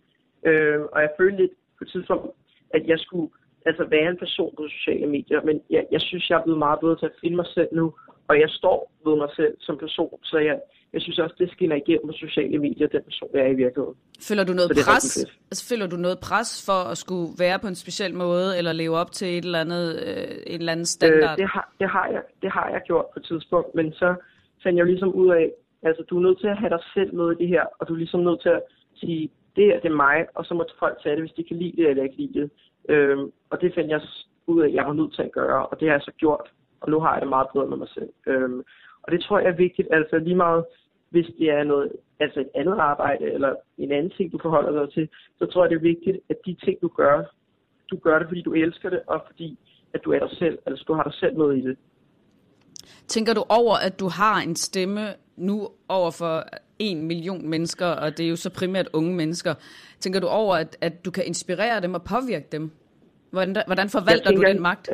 Og jeg følte lidt på et tidspunkt, at jeg skulle være en person på sociale medier, men jeg synes, jeg er blevet meget bedre til at finde mig selv nu, og jeg står ved mig selv som person, så jeg synes også, det skinner igennem på sociale medier, den person, jeg er i virkeligheden. Føler du noget pres? Føler du noget pres for at skulle være på en speciel måde, eller leve op til en eller anden standard? Det har jeg gjort på et tidspunkt, men så fandt jeg ligesom ud af, du er nødt til at have dig selv med i det her, og du er ligesom nødt til at sige, det her, det er mig, og så må folk tage det, hvis de kan lide det eller ikke lide det. Og det fandt jeg ud af, at jeg var nødt til at gøre, og det har jeg så gjort, og nu har jeg det meget bedre med mig selv. Og det tror jeg er vigtigt, lige meget, hvis det er noget, et andet arbejde, eller en anden ting, du forholder dig til, så tror jeg, det er vigtigt, at de ting, du gør det, fordi du elsker det, og fordi, at du er dig selv, du har dig selv med i det. Tænker du over, at du har en stemme nu over for 1 million mennesker, og det er jo så primært unge mennesker. Tænker du over, at du kan inspirere dem og påvirke dem? Hvordan forvalter du den magt?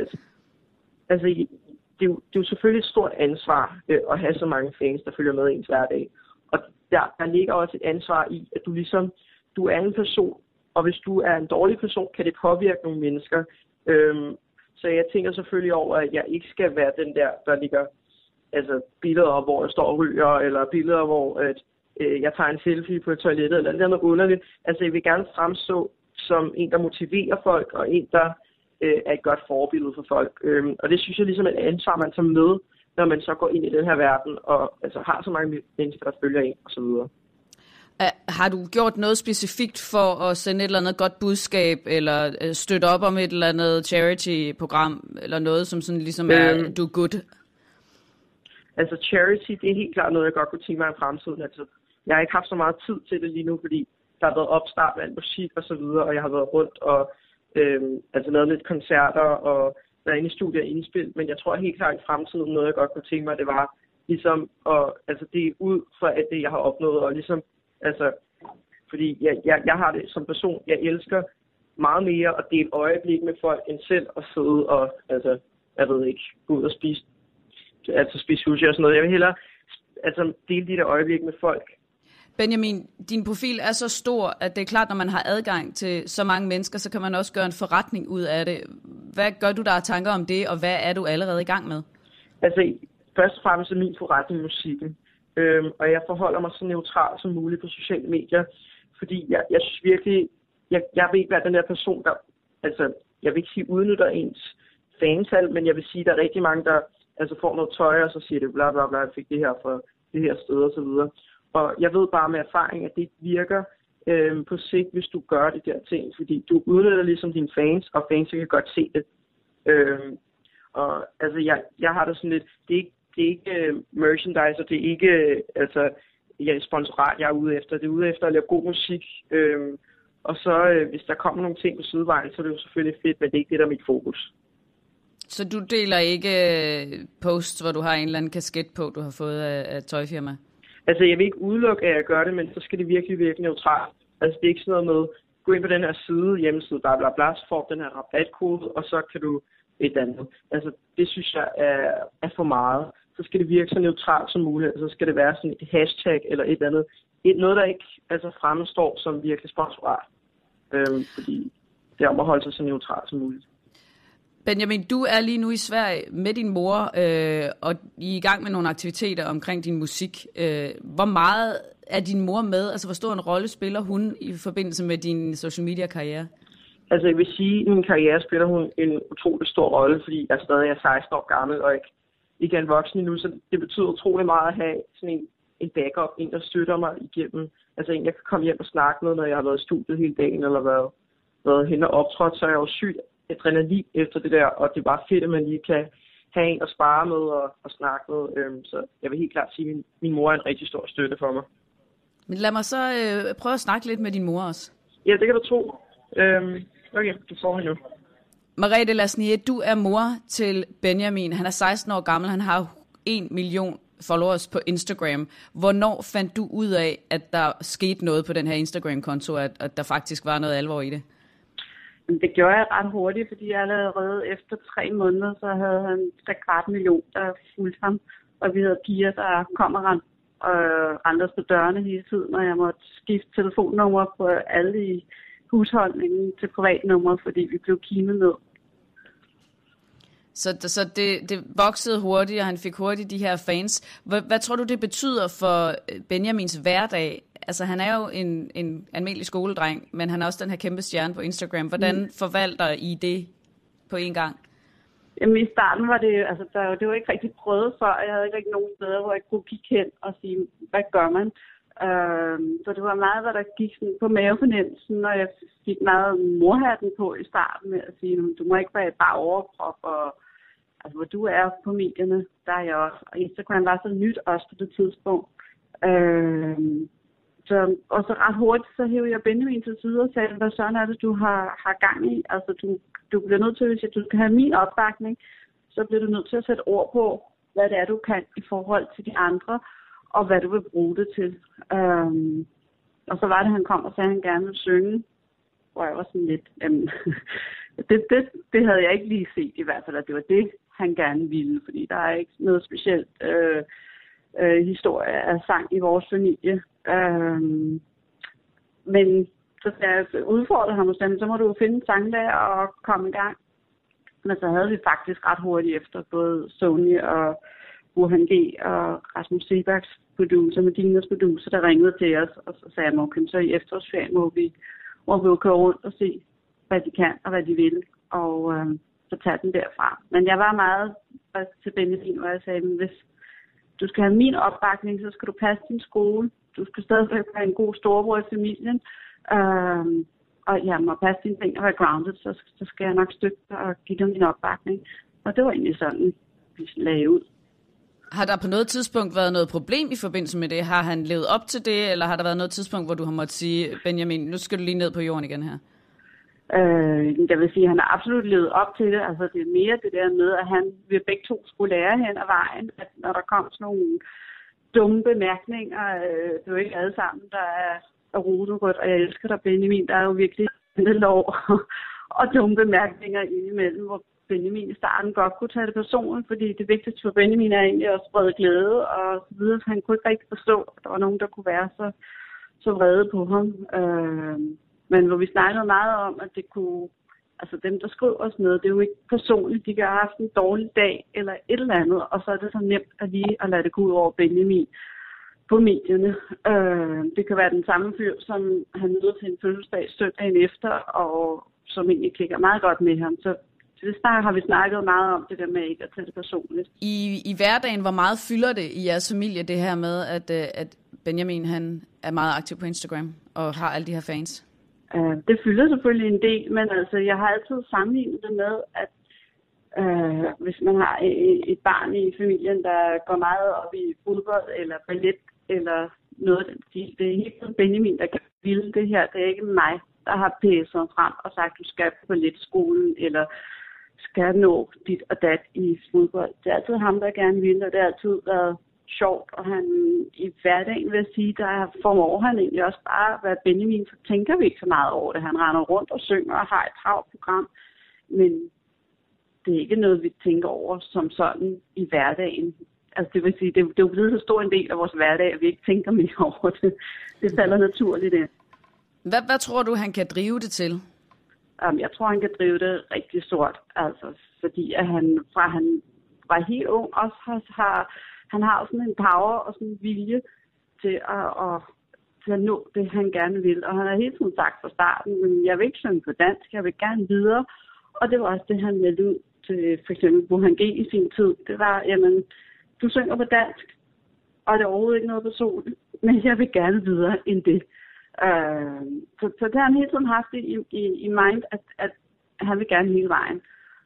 Det er jo selvfølgelig et stort ansvar at have så mange fans, der følger med ens hverdag. Og der ligger også et ansvar i, at du er en person, og hvis du er en dårlig person, kan det påvirke nogle mennesker. Så jeg tænker selvfølgelig over, at jeg ikke skal være den der ligger billeder, hvor jeg står og ryger, eller billeder, hvor jeg tager en selfie på toilettet, eller noget underligt. Jeg vil gerne fremstå som en, der motiverer folk, og en, der er et godt forbillede for folk. Og det synes jeg ligesom er et ansvar, man tager med, når man så går ind i den her verden, og har så mange mennesker, der følger en, og så videre. Har du gjort noget specifikt for at sende et eller andet godt budskab, eller støtte op om et eller andet charity-program, eller noget, som sådan ligesom er do good? Charity, det er helt klart noget, jeg godt kunne tænke mig i fremtiden. Jeg har ikke haft så meget tid til det lige nu, fordi der har været opstart af musik og så videre, og jeg har været rundt og lavet lidt koncerter og været inde i studier og indspil, men jeg tror helt klart i fremtiden, noget jeg godt kunne tænke mig, det var ligesom det er ud fra det, jeg har opnået, og ligesom, fordi jeg har det som person, jeg elsker meget mere at dele øjeblik med folk, end selv at sidde og, gå ud og spise sushi og sådan noget. Jeg vil hellere dele de der øjeblik med folk. Benjamin, din profil er så stor, at det er klart, når man har adgang til så mange mennesker, så kan man også gøre en forretning ud af det. Hvad gør du der af tanker om det, og hvad er du allerede i gang med? Først og fremmest er min forretning musikken. Og jeg forholder mig så neutralt som muligt på sociale medier, fordi jeg synes virkelig, jeg vil ikke være den der person, der, jeg vil ikke sige udnytter ens fantal, men jeg vil sige, der er rigtig mange, der får noget tøj, og så siger det bla bla bla, jeg fik det her fra det her sted og så videre. Og jeg ved bare med erfaring, at det virker på sigt, hvis du gør det der ting, fordi du udnytter ligesom dine fans, og fans kan godt se det. Jeg har det sådan lidt, det er ikke merchandise, og det er ikke sponsorat, jeg er ude efter. Det er ude efter at lave god musik, og så hvis der kommer nogle ting på sidevejen, så er det jo selvfølgelig fedt, men det er ikke det, der er mit fokus. Så du deler ikke posts, hvor du har en eller anden kasket på, du har fået af tøjfirma? Jeg vil ikke udelukke, at jeg gør det, men så skal det virkelig virke neutralt. Det er ikke sådan noget med, gå ind på den her hjemmeside, bla bla bla, så får den her rabatkode, og så kan du et andet. Det synes jeg er for meget. Så skal det virke så neutralt som muligt, så skal det være sådan et hashtag eller et andet. Noget, der ikke fremstår som virkelig sponsorat. Fordi det er om at holde sig så neutralt som muligt. Benjamin, du er lige nu i Sverige med din mor, og I er i gang med nogle aktiviteter omkring din musik. Hvor meget er din mor med? Hvor stor en rolle spiller hun i forbindelse med din social media karriere? Jeg vil sige, at i min karriere spiller hun en utrolig stor rolle, fordi jeg stadig er 16 år gammel og ikke er en voksen endnu, så det betyder utrolig meget at have sådan en backup, en der støtter mig igennem. En jeg kan komme hjem og snakke med, når jeg har været i studiet hele dagen, eller været hen og optrådt, så er jeg jo sygt adrenalin efter det der, og det er bare fedt, at man lige kan have en at spare med og snakke med. Så jeg vil helt klart sige, at min mor er en rigtig stor støtte for mig. Men lad mig så prøve at snakke lidt med din mor også. Ja, det kan du tro. Okay, du får hende nu. Merete Lasnier, du er mor til Benjamin. Han er 16 år gammel. Han har 1 million followers på Instagram. Hvornår fandt du ud af, at der skete noget på den her Instagram-konto, at der faktisk var noget alvor i det? Det gjorde jeg ret hurtigt, fordi allerede efter 3 måneder, så havde han 3,25 millioner, der fulgte ham. Og vi havde piger, der kom og rendte os på dørene hele tiden, og jeg måtte skifte telefonnummer på alle husholdningen til privatnummeret, fordi vi blev kimet ned. Så det voksede hurtigt, og han fik hurtigt de her fans. Hvad tror du, det betyder for Benjamins hverdag? Altså, han er jo en almindelig skoledreng, men han er også den her kæmpe stjerne på Instagram. Hvordan forvalter I det på en gang? Jamen, i starten var det, altså, det var ikke rigtig prøvet før. Jeg havde ikke rigtig nogen steder, hvor jeg kunne kigge hen og sige, hvad gør man? Så det var meget, hvad der gik sådan på mavefornemmelsen, og jeg fik meget morhatten på i starten med at sige, du må ikke være bare overkrop, og altså, hvor du er på medierne, der er jeg også. Og Instagram var så nyt også på det tidspunkt. Og så ret hurtigt, så hævde jeg Benjamin til side og sagde, hvad sådan er det, du har gang i? Altså, du bliver nødt til, hvis du skal have min opbakning, så bliver du nødt til at sætte ord på, hvad det er, du kan i forhold til de andre, og hvad du vil bruge det til. Og så var det, han kom og sagde, at han gerne ville synge, hvor jeg var sådan lidt, det havde jeg ikke lige set i hvert fald, at det var det, han gerne ville, fordi der er ikke noget specielt historie af sang i vores familie. Men så jeg udfordrede ham og sagde, så må du finde en sang der og komme i gang. Men så havde vi faktisk ret hurtigt efter både Sony og Burhan G. og Rasmus Sebaks producer, Medinas producer, der ringede til os, og så sagde jeg, okay, så i efterårsferien må vi køre rundt og se, hvad de kan og hvad de vil, og så tage den derfra. Men jeg var meget til Benjamin, hvor jeg sagde, hvis du skal have min opbakning, så skal du passe din skole. Du skal stadigvæk være en god storebror i familien. Og jeg må passe dine ting og være grounded, så skal jeg nok støtte dig og give dig min opbakning. Og det var egentlig sådan, vi lagde ud. Har der på noget tidspunkt været noget problem i forbindelse med det? Har han levet op til det, eller har der været noget tidspunkt, hvor du har måttet sige, Benjamin, nu skal du lige ned på jorden igen her? Jeg vil sige, at han har absolut levet op til det. Altså, det er mere det der med, at vi begge to skulle lære hen ad vejen, at når der kom sådan nogle dumme bemærkninger, det er jo ikke alle sammen, der er rosenrødt, og jeg elsker dig, Benjamin. Der er jo virkelig en lov og dumme bemærkninger indimellem, hvor Benjamin i starten godt kunne tage det personligt, fordi det vigtigste for Benjamin er egentlig at sprede glæde og så videre. Han kunne ikke rigtig forstå, at der var nogen, der kunne være så vrede på ham. Men hvor vi snakkede meget om, at det kunne, altså dem, der skriver os noget, det er jo ikke personligt. De kan have haft en dårlig dag eller et eller andet, og så er det så nemt at lige at lade det gå ud over Benjamin på medierne. Det kan være den samme fyr, som han møder til en fødselsdag søndagen efter, og som egentlig klikker meget godt med ham. Så det har vi snakket meget om, det der med ikke at tage det personligt. I hverdagen, hvor meget fylder det i jeres familie, det her med, at Benjamin han er meget aktiv på Instagram og har alle de her fans? Det fylder selvfølgelig en del, men altså, jeg har altid sammenlignet det med, at hvis man har et barn i familien, der går meget op i fodbold eller ballet eller noget af den stil, det er helt Benjamin, der kan ville det her. Det er ikke mig, der har pæset frem og sagt, du skal på balletskolen eller skal nå dit og dat i fodbold. Det er altid ham, der gerne vil, og det har altid været sjovt, og han i hverdagen, vil jeg sige, der formår han egentlig også bare at være Benjamin, så tænker vi ikke så meget over det. Han render rundt og synger og har et travlt program, men det er ikke noget, vi tænker over som sådan i hverdagen. Altså det vil sige, det er jo blevet så stor en del af vores hverdag, at vi ikke tænker mere over det. Det falder naturligt ind. Hvad tror du, han kan drive det til? Jeg tror, han kan drive det rigtig stort, altså fordi at han var helt ung også han har sådan en power og sådan en vilje til at nå det, han gerne vil. Og han har hele tiden sagt fra starten, men jeg vil ikke synge på dansk, jeg vil gerne videre. Og det var også det, han meldte ud til for eksempel Burhan G i sin tid. Det var, jamen, du synger på dansk, og det er overhovedet ikke noget personligt, men jeg vil gerne videre end det. Så det har han hele tiden haft i mind, at han vil gerne hele vejen.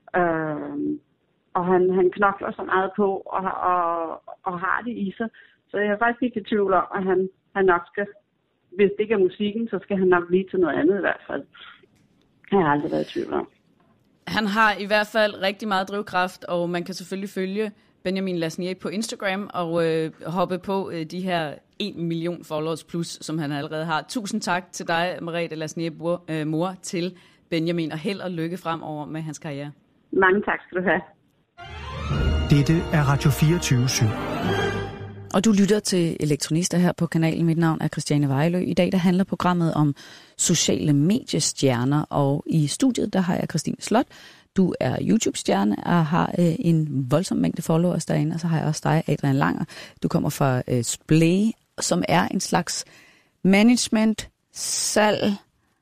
Og han knokler så meget på og har det i sig. Så jeg er faktisk ikke i tvivl om, at han nok skal, hvis det ikke er musikken, så skal han nok blive til noget andet i hvert fald. Jeg har aldrig været i tvivl om. Han har i hvert fald rigtig meget drivkraft, og man kan selvfølgelig følge Benjamin Lasnier på Instagram og hoppe på de her 1 million followers plus, som han allerede har. Tusind tak til dig, Merete Lasnier, mor til Benjamin, og held og lykke fremover med hans karriere. Mange tak skal du have. Dette er Radio 24/7. Og du lytter til Elektronister her på kanalen. Mit navn er Christiane Vejlø. I dag der handler programmet om sociale mediestjerner, og i studiet der har jeg Christine Slot. Du er YouTube-stjerne og har en voldsom mængde followers derinde, og så har jeg også dig, Adrian Langer. Du kommer fra Splay, som er en slags management, salg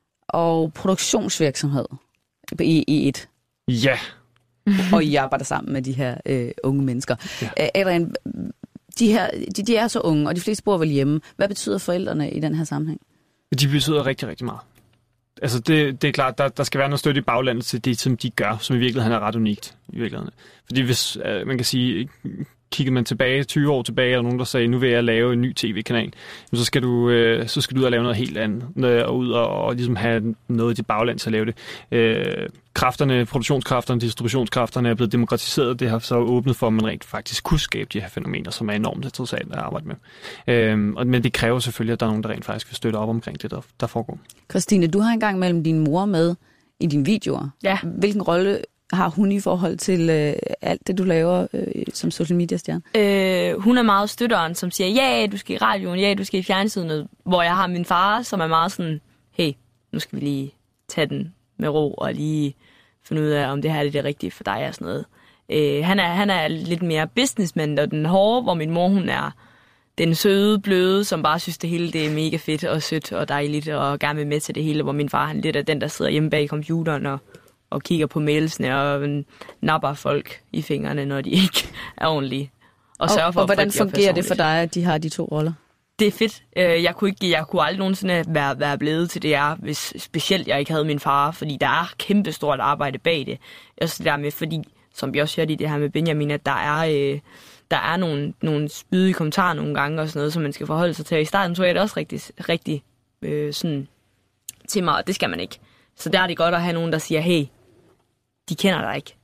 og produktionsvirksomhed i et. Ja. Og I arbejder sammen med de her unge mennesker. Ja. Adrian, de er så unge, og de fleste bor vel hjemme. Hvad betyder forældrene i den her sammenhæng? De betyder rigtig, rigtig meget. Altså det er klart, der skal være noget støtte i baglandet til det, som de gør, som i virkeligheden er ret unikt. I virkeligheden. Fordi hvis man kan sige, kiggede man tilbage 20 år tilbage, og nogen der sagde, nu vil jeg lave en ny tv-kanal, så skal du ud og lave noget helt andet, og ud og ligesom have noget i dit bagland til at lave det. Produktionskræfterne, distributionskræfterne er blevet demokratiseret. Det har så åbnet for, at man rent faktisk kunne skabe de her fænomener, som er enormt interessant at arbejde med. Men det kræver selvfølgelig, at der er nogen, der rent faktisk vil støtte op omkring det, der foregår. Christine, du har engang mellem din mor med i dine videoer. Ja. Hvilken rolle har hun i forhold til alt det, du laver som social media-stjerne? Hun er meget støtteren, som siger, ja, du skal i radioen, ja, du skal i fjernsynet. Hvor jeg har min far, som er meget sådan, hey, nu skal vi lige tage den med ro og lige finde ud af, om det her er det rigtige for dig og sådan noget. Han er lidt mere businessman, og den hårde, hvor min mor, hun er den søde, bløde, som bare synes, det hele det er mega fedt og sødt og dejligt, og gerne vil med til det hele, hvor min far, han lidt er den, der sidder hjemme bag computeren og kigger på mailsene og napper folk i fingrene, når de ikke er ordentlige. Og sørger for, og hvordan fungerer det for dig, at de har de to roller? Det er fedt. Jeg kunne aldrig nogensinde være blevet til det er, hvis specielt jeg ikke havde min far, fordi der er kæmpe stort arbejde bag det. Også det der med, fordi, som vi også hørte i det her med Benjamin, at der er nogle spydige kommentarer nogle gange og sådan noget, som man skal forholde sig til. I starten så jeg det også rigtig sådan til mig, og det skal man ikke. Så der er det godt at have nogen, der siger, hey, de kender dig ikke.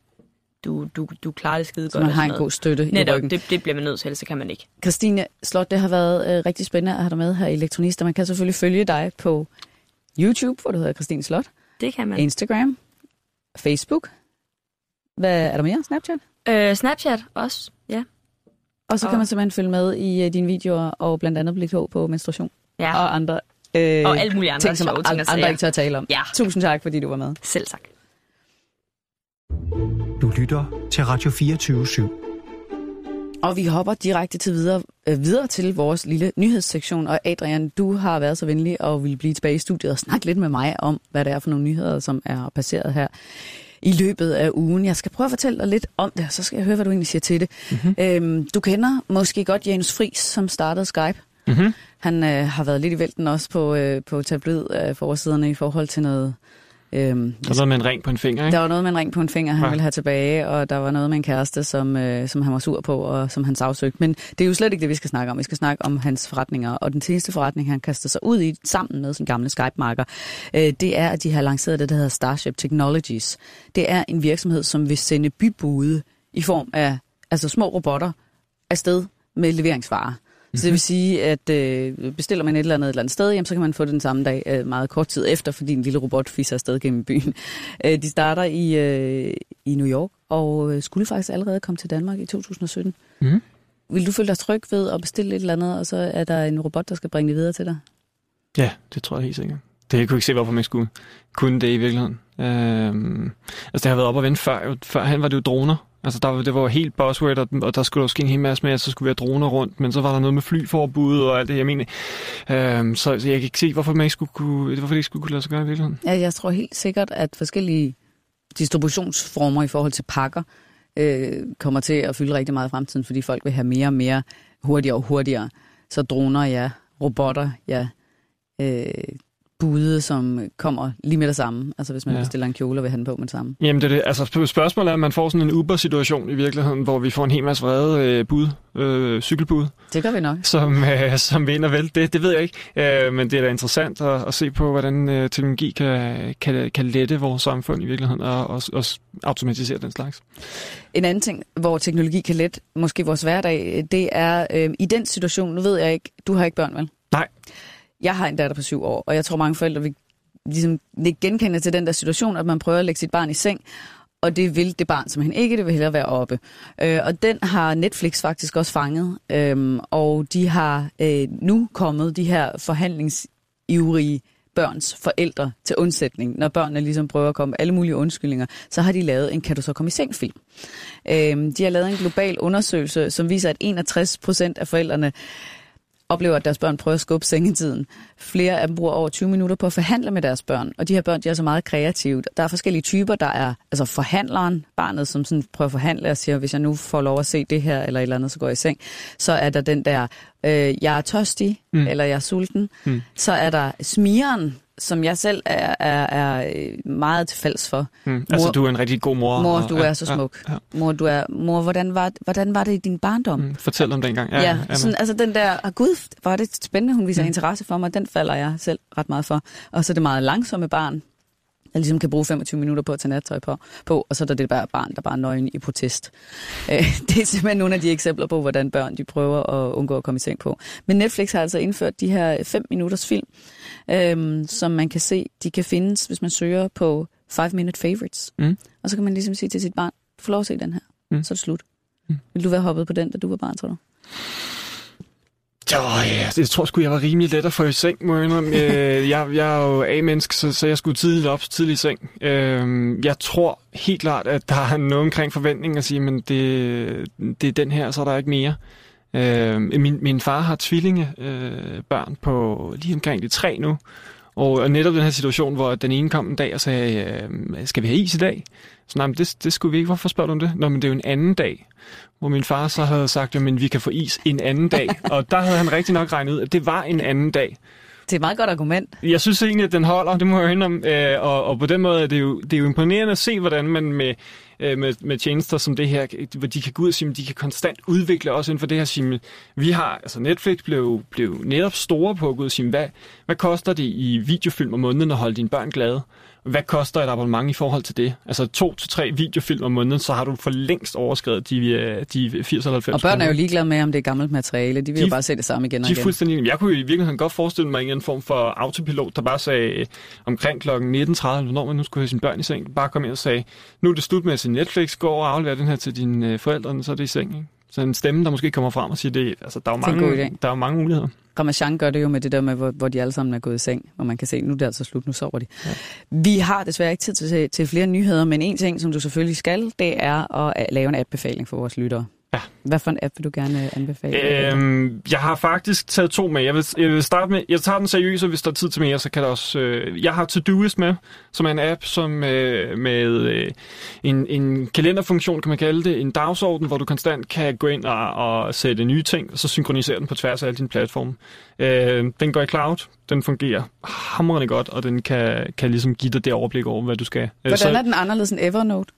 Du klarer det skide godt. Så man har en god støtte i ryggen. Det bliver man nødt til, så kan man ikke. Christine Slot, det har været rigtig spændende at have dig med her i Elektronister. Man kan selvfølgelig følge dig på YouTube, hvor du hedder Christine Slot. Det kan man. Instagram, Facebook. Hvad er der mere? Snapchat? Snapchat også, ja. Og så kan man simpelthen følge med i dine videoer, og blandt andet blive klog på menstruation. Ja. Og andre og alle mulige andre ting, som andre ikke tør at tale om. Ja. Tusind tak, fordi du var med. Selv tak. Du lytter til Radio 24/7. Og vi hopper direkte til videre til vores lille nyhedssektion. Og Adrian, du har været så venlig og vil blive tilbage i studiet og snakke lidt med mig om, hvad det er for nogle nyheder, som er passeret her i løbet af ugen. Jeg skal prøve at fortælle dig lidt om det, og så skal jeg høre, hvad du egentlig siger til det. Mm-hmm. Du kender måske godt Janus Friis, som startede Skype. Mm-hmm. Han har været lidt i vælten også på tabloid-forsiderne i forhold til noget. Der var noget med en ring på en finger, ikke? Der var noget med en ring på en finger, han ville have tilbage, og der var noget med en kæreste, som han var sur på, og som han sagsøgte. Men det er jo slet ikke det, vi skal snakke om. Vi skal snakke om hans forretninger, og den seneste forretning, han kastede sig ud i, sammen med sin gamle Skype-marker, det er, at de har lanceret det, der hedder Starship Technologies. Det er en virksomhed, som vil sende bybude i form af små robotter afsted med leveringsvarer. Så det vil sige, at bestiller man et eller andet sted, jamen, så kan man få det den samme dag meget kort tid efter, fordi en lille robot fisser afsted gennem byen. De starter i New York og skulle faktisk allerede komme til Danmark i 2017. Mm. Vil du føle dig tryg ved at bestille et eller andet, og så er der en robot, der skal bringe det videre til dig? Ja, det tror jeg helt sikkert. Det kunne ikke se, hvorfor man skulle kunne det i virkeligheden. Det har været op og vende før. Førhen var det jo droner. Altså det var helt buzzword, og der skulle jo ske en hel masse med, at så skulle være droner rundt, men så var der noget med flyforbud og alt det, jeg mener. Så jeg kan ikke se, hvorfor det ikke skulle kunne lade sig gøre i virkeligheden. Ja, jeg tror helt sikkert, at forskellige distributionsformer i forhold til pakker kommer til at fylde rigtig meget i fremtiden, fordi folk vil have mere og mere hurtigere. Så droner, ja. Robotter, ja. Bude, som kommer lige med det samme. Altså hvis man bestiller en kjole og vil have den på med det samme. Jamen det er det. Altså spørgsmålet er, at man får sådan en Uber-situation i virkeligheden, hvor vi får en hel masse vrede cykelbud. Det gør vi nok. Som vinder vel. Det ved jeg ikke. Men det er da interessant at se på, hvordan teknologi kan lette vores samfund i virkeligheden og automatisere den slags. En anden ting, hvor teknologi kan lette måske vores hverdag, det er i den situation, nu ved jeg ikke, du har ikke børn, vel? Nej. Jeg har en datter på 7 år, og jeg tror mange forældre vil ligesom genkende til den der situation, at man prøver at lægge sit barn i seng, Og det vil det barn simpelthen ikke, det vil hellere være oppe. Og den har Netflix faktisk også fanget, og de har nu kommet de her forhandlingsivrige børns forældre til undsætning. Når børnene ligesom prøver at komme med alle mulige undskyldninger, så har de lavet en Kan du så komme i seng-film. De har lavet en global undersøgelse, som viser, at 61% af forældrene oplever, at deres børn prøver at skubbe sengetiden. Flere af dem bruger over 20 minutter på at forhandle med deres børn, og de her børn, de er så meget kreative. Der er forskellige typer, der er altså forhandleren, barnet, som sådan prøver at forhandle og siger, hvis jeg nu får lov at se det her, eller et eller andet, så går jeg i seng. Så er der den der, jeg er tørstig, eller jeg er sulten. Så er der smigeren, som jeg selv er meget til fælles for. Mor, altså, du er en rigtig god mor. Mor, du er så smuk. Ja. Mor, hvordan var det i din barndom? Fortæl om dengang. Ja, sådan, altså den der, gud, var det spændende, hun viser interesse for mig, den falder jeg selv ret meget for. Og så det meget langsomme barn, der ligesom kan bruge 25 minutter på at tage nattøj på, og så er der det bare barn, der bare er nøgen i protest. Det er simpelthen nogle af de eksempler på, hvordan børn de prøver at undgå at komme i seng på. Men Netflix har altså indført de her 5 minutters film, som man kan se, de kan findes, hvis man søger på 5-minute favorites. Og så kan man ligesom sige til sit barn, du får lov at se den her, så er det slut. Vil du være hoppet på den, da du var barn, tror du? Jeg tror sgu, jeg var rimelig let at få i seng, må jeg indrømme. Jeg er jo A-menneske, så jeg skulle tidligt i seng. Jeg tror helt klart, at der er noget omkring forventning at sige, men det er den her, så er der ikke mere. Min far har tvillingebørn på lige omkring de 3 nu. Og netop den her situation, hvor den ene kom en dag og sagde, skal vi have is i dag? Så nej, men det skulle vi ikke. Hvorfor spørger du om det? Nå, men det er jo en anden dag. Hvor min far så havde sagt, men vi kan få is en anden dag. Og der havde han rigtig nok regnet ud, at det var en anden dag. Det er et meget godt argument. Jeg synes egentlig, at den holder, det må jeg indrømme. Og på den måde er det er jo imponerende at se, hvordan man med tjenester som det her, hvor de kan gå ud og sige, de kan konstant udvikle også inden for det her. Sige, vi har, altså Netflix blev netop store på at gå ud og sige, hvad koster det i videofilm om måneden at holde dine børn glade? Hvad koster et abonnement i forhold til det? Altså 2-3 videofilm om måneden, så har du for længst overskredet de 80 eller 90. Og børn er jo ligeglade med, om det er gammelt materiale. De vil jo bare se det samme igen og igen. De er fuldstændig. Jeg kunne i virkeligheden godt forestille mig en form for autopilot, der bare sagde omkring kl. 19.30, når man nu skulle have sine børn i seng, bare kom ind og sagde, nu er det slut med sin Netflix, gå over og aflever den her til dine forældre, så er det i seng. Ikke? Så en stemme, der måske kommer frem og siger, det, altså, der er jo mange muligheder. Ramachan gør det jo med det der med, hvor de alle sammen er gået i seng, hvor man kan se, nu er det altså slut, nu sover de. Ja. Vi har desværre ikke tid til flere nyheder, men en ting, som du selvfølgelig skal, det er at lave en app-befaling for vores lyttere. Ja. Hvad for en app vil du gerne anbefale? Jeg har faktisk taget 2 med. Jeg vil starte med, jeg tager den seriøst, og hvis der er tid til mere, så kan der også... jeg har Todoist med, som er en app, som med en kalenderfunktion, kan man kalde det, en dagsorden, hvor du konstant kan gå ind og sætte nye ting, og så synkronisere den på tværs af alle dine platforme. Den går i cloud, den fungerer hamrende godt, og den kan ligesom give dig det overblik over, hvad du skal. Hvordan er den anderledes end Evernote?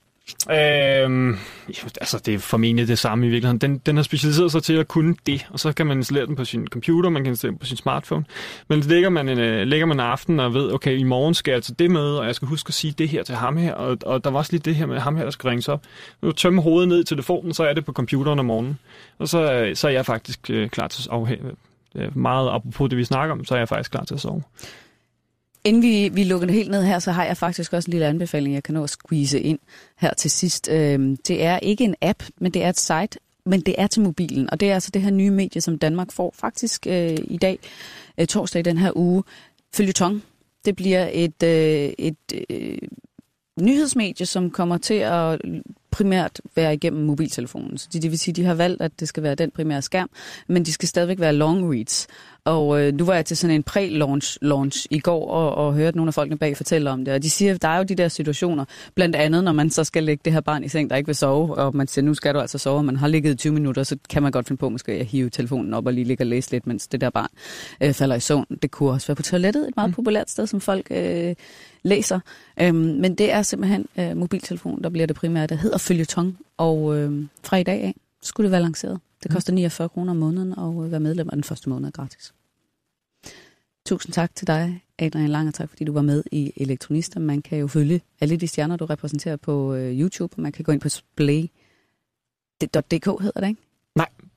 Altså det er formentlig det samme i virkeligheden. Den har specialiseret sig til at kunne det, og så kan man installere den på sin computer, man kan installere den på sin smartphone. Men lægger man en aften og ved, okay, i morgen skal jeg til det møde, og jeg skal huske at sige det her til ham her, og der var også lige det her med ham her, der skal ringes op. Nu tømme hovedet ned i telefonen, så er det på computeren om morgenen. Og så er jeg faktisk klar til at sove her. Meget apropos det, vi snakker om, så er jeg faktisk klar til at sove. Inden vi lukker det helt ned her, så har jeg faktisk også en lille anbefaling, jeg kan nå at squeeze ind her til sidst. Det er ikke en app, men det er et site, men det er til mobilen. Og det er altså det her nye medie, som Danmark får faktisk i dag, torsdag i den her uge. Føljeton. Det bliver et nyhedsmedie, som kommer til at primært være igennem mobiltelefonen. Så det vil sige, at de har valgt, at det skal være den primære skærm, men de skal stadigvæk være long reads. Og nu var jeg til sådan en pre-launch i går og hørte nogle af folkene bag fortælle om det. Og de siger, at der er jo de der situationer, blandt andet når man så skal lægge det her barn i seng, der ikke vil sove, og man siger, nu skal du altså sove, og man har ligget 20 minutter, så kan man godt finde på måske at hive telefonen op og lige ligge og læse lidt, mens det der barn falder i søvn. Det kunne også være på toilettet, et meget populært sted, som folk læser. Men det er simpelthen mobiltelefonen, der bliver det primære. Der hedder Føljeton, og fra i dag af skulle det være lanceret. Det koster 49 kroner om måneden at være medlem, og den første måned er gratis. Tusind tak til dig, Adrian Lang, og tak fordi du var med i Elektronista. Man kan jo følge alle de stjerner, du repræsenterer på YouTube, og man kan gå ind på splay.dk, hedder det, ikke? Nej,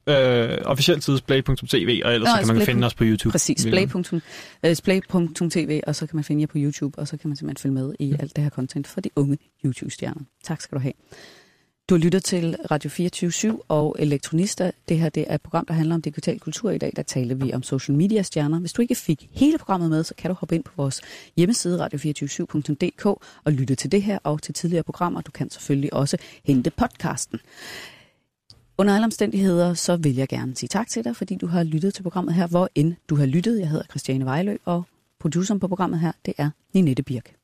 officiel side, splay.tv, og ellers så kan man finde os på YouTube. Præcis, splay.tv, og så kan man finde jer på YouTube, og så kan man simpelthen følge med i alt det her content for de unge YouTube-stjerner. Tak skal du have. Du lytter til Radio 24/7 og Elektronista. Det her det er et program, der handler om digital kultur. I dag der taler vi om social media-stjerner. Hvis du ikke fik hele programmet med, så kan du hoppe ind på vores hjemmeside radio247.dk og lytte til det her og til tidligere programmer. Du kan selvfølgelig også hente podcasten. Under alle omstændigheder, så vil jeg gerne sige tak til dig, fordi du har lyttet til programmet her, hvor end du har lyttet. Jeg hedder Christiane Vejlø, og produceren på programmet her, det er Ninette Birk.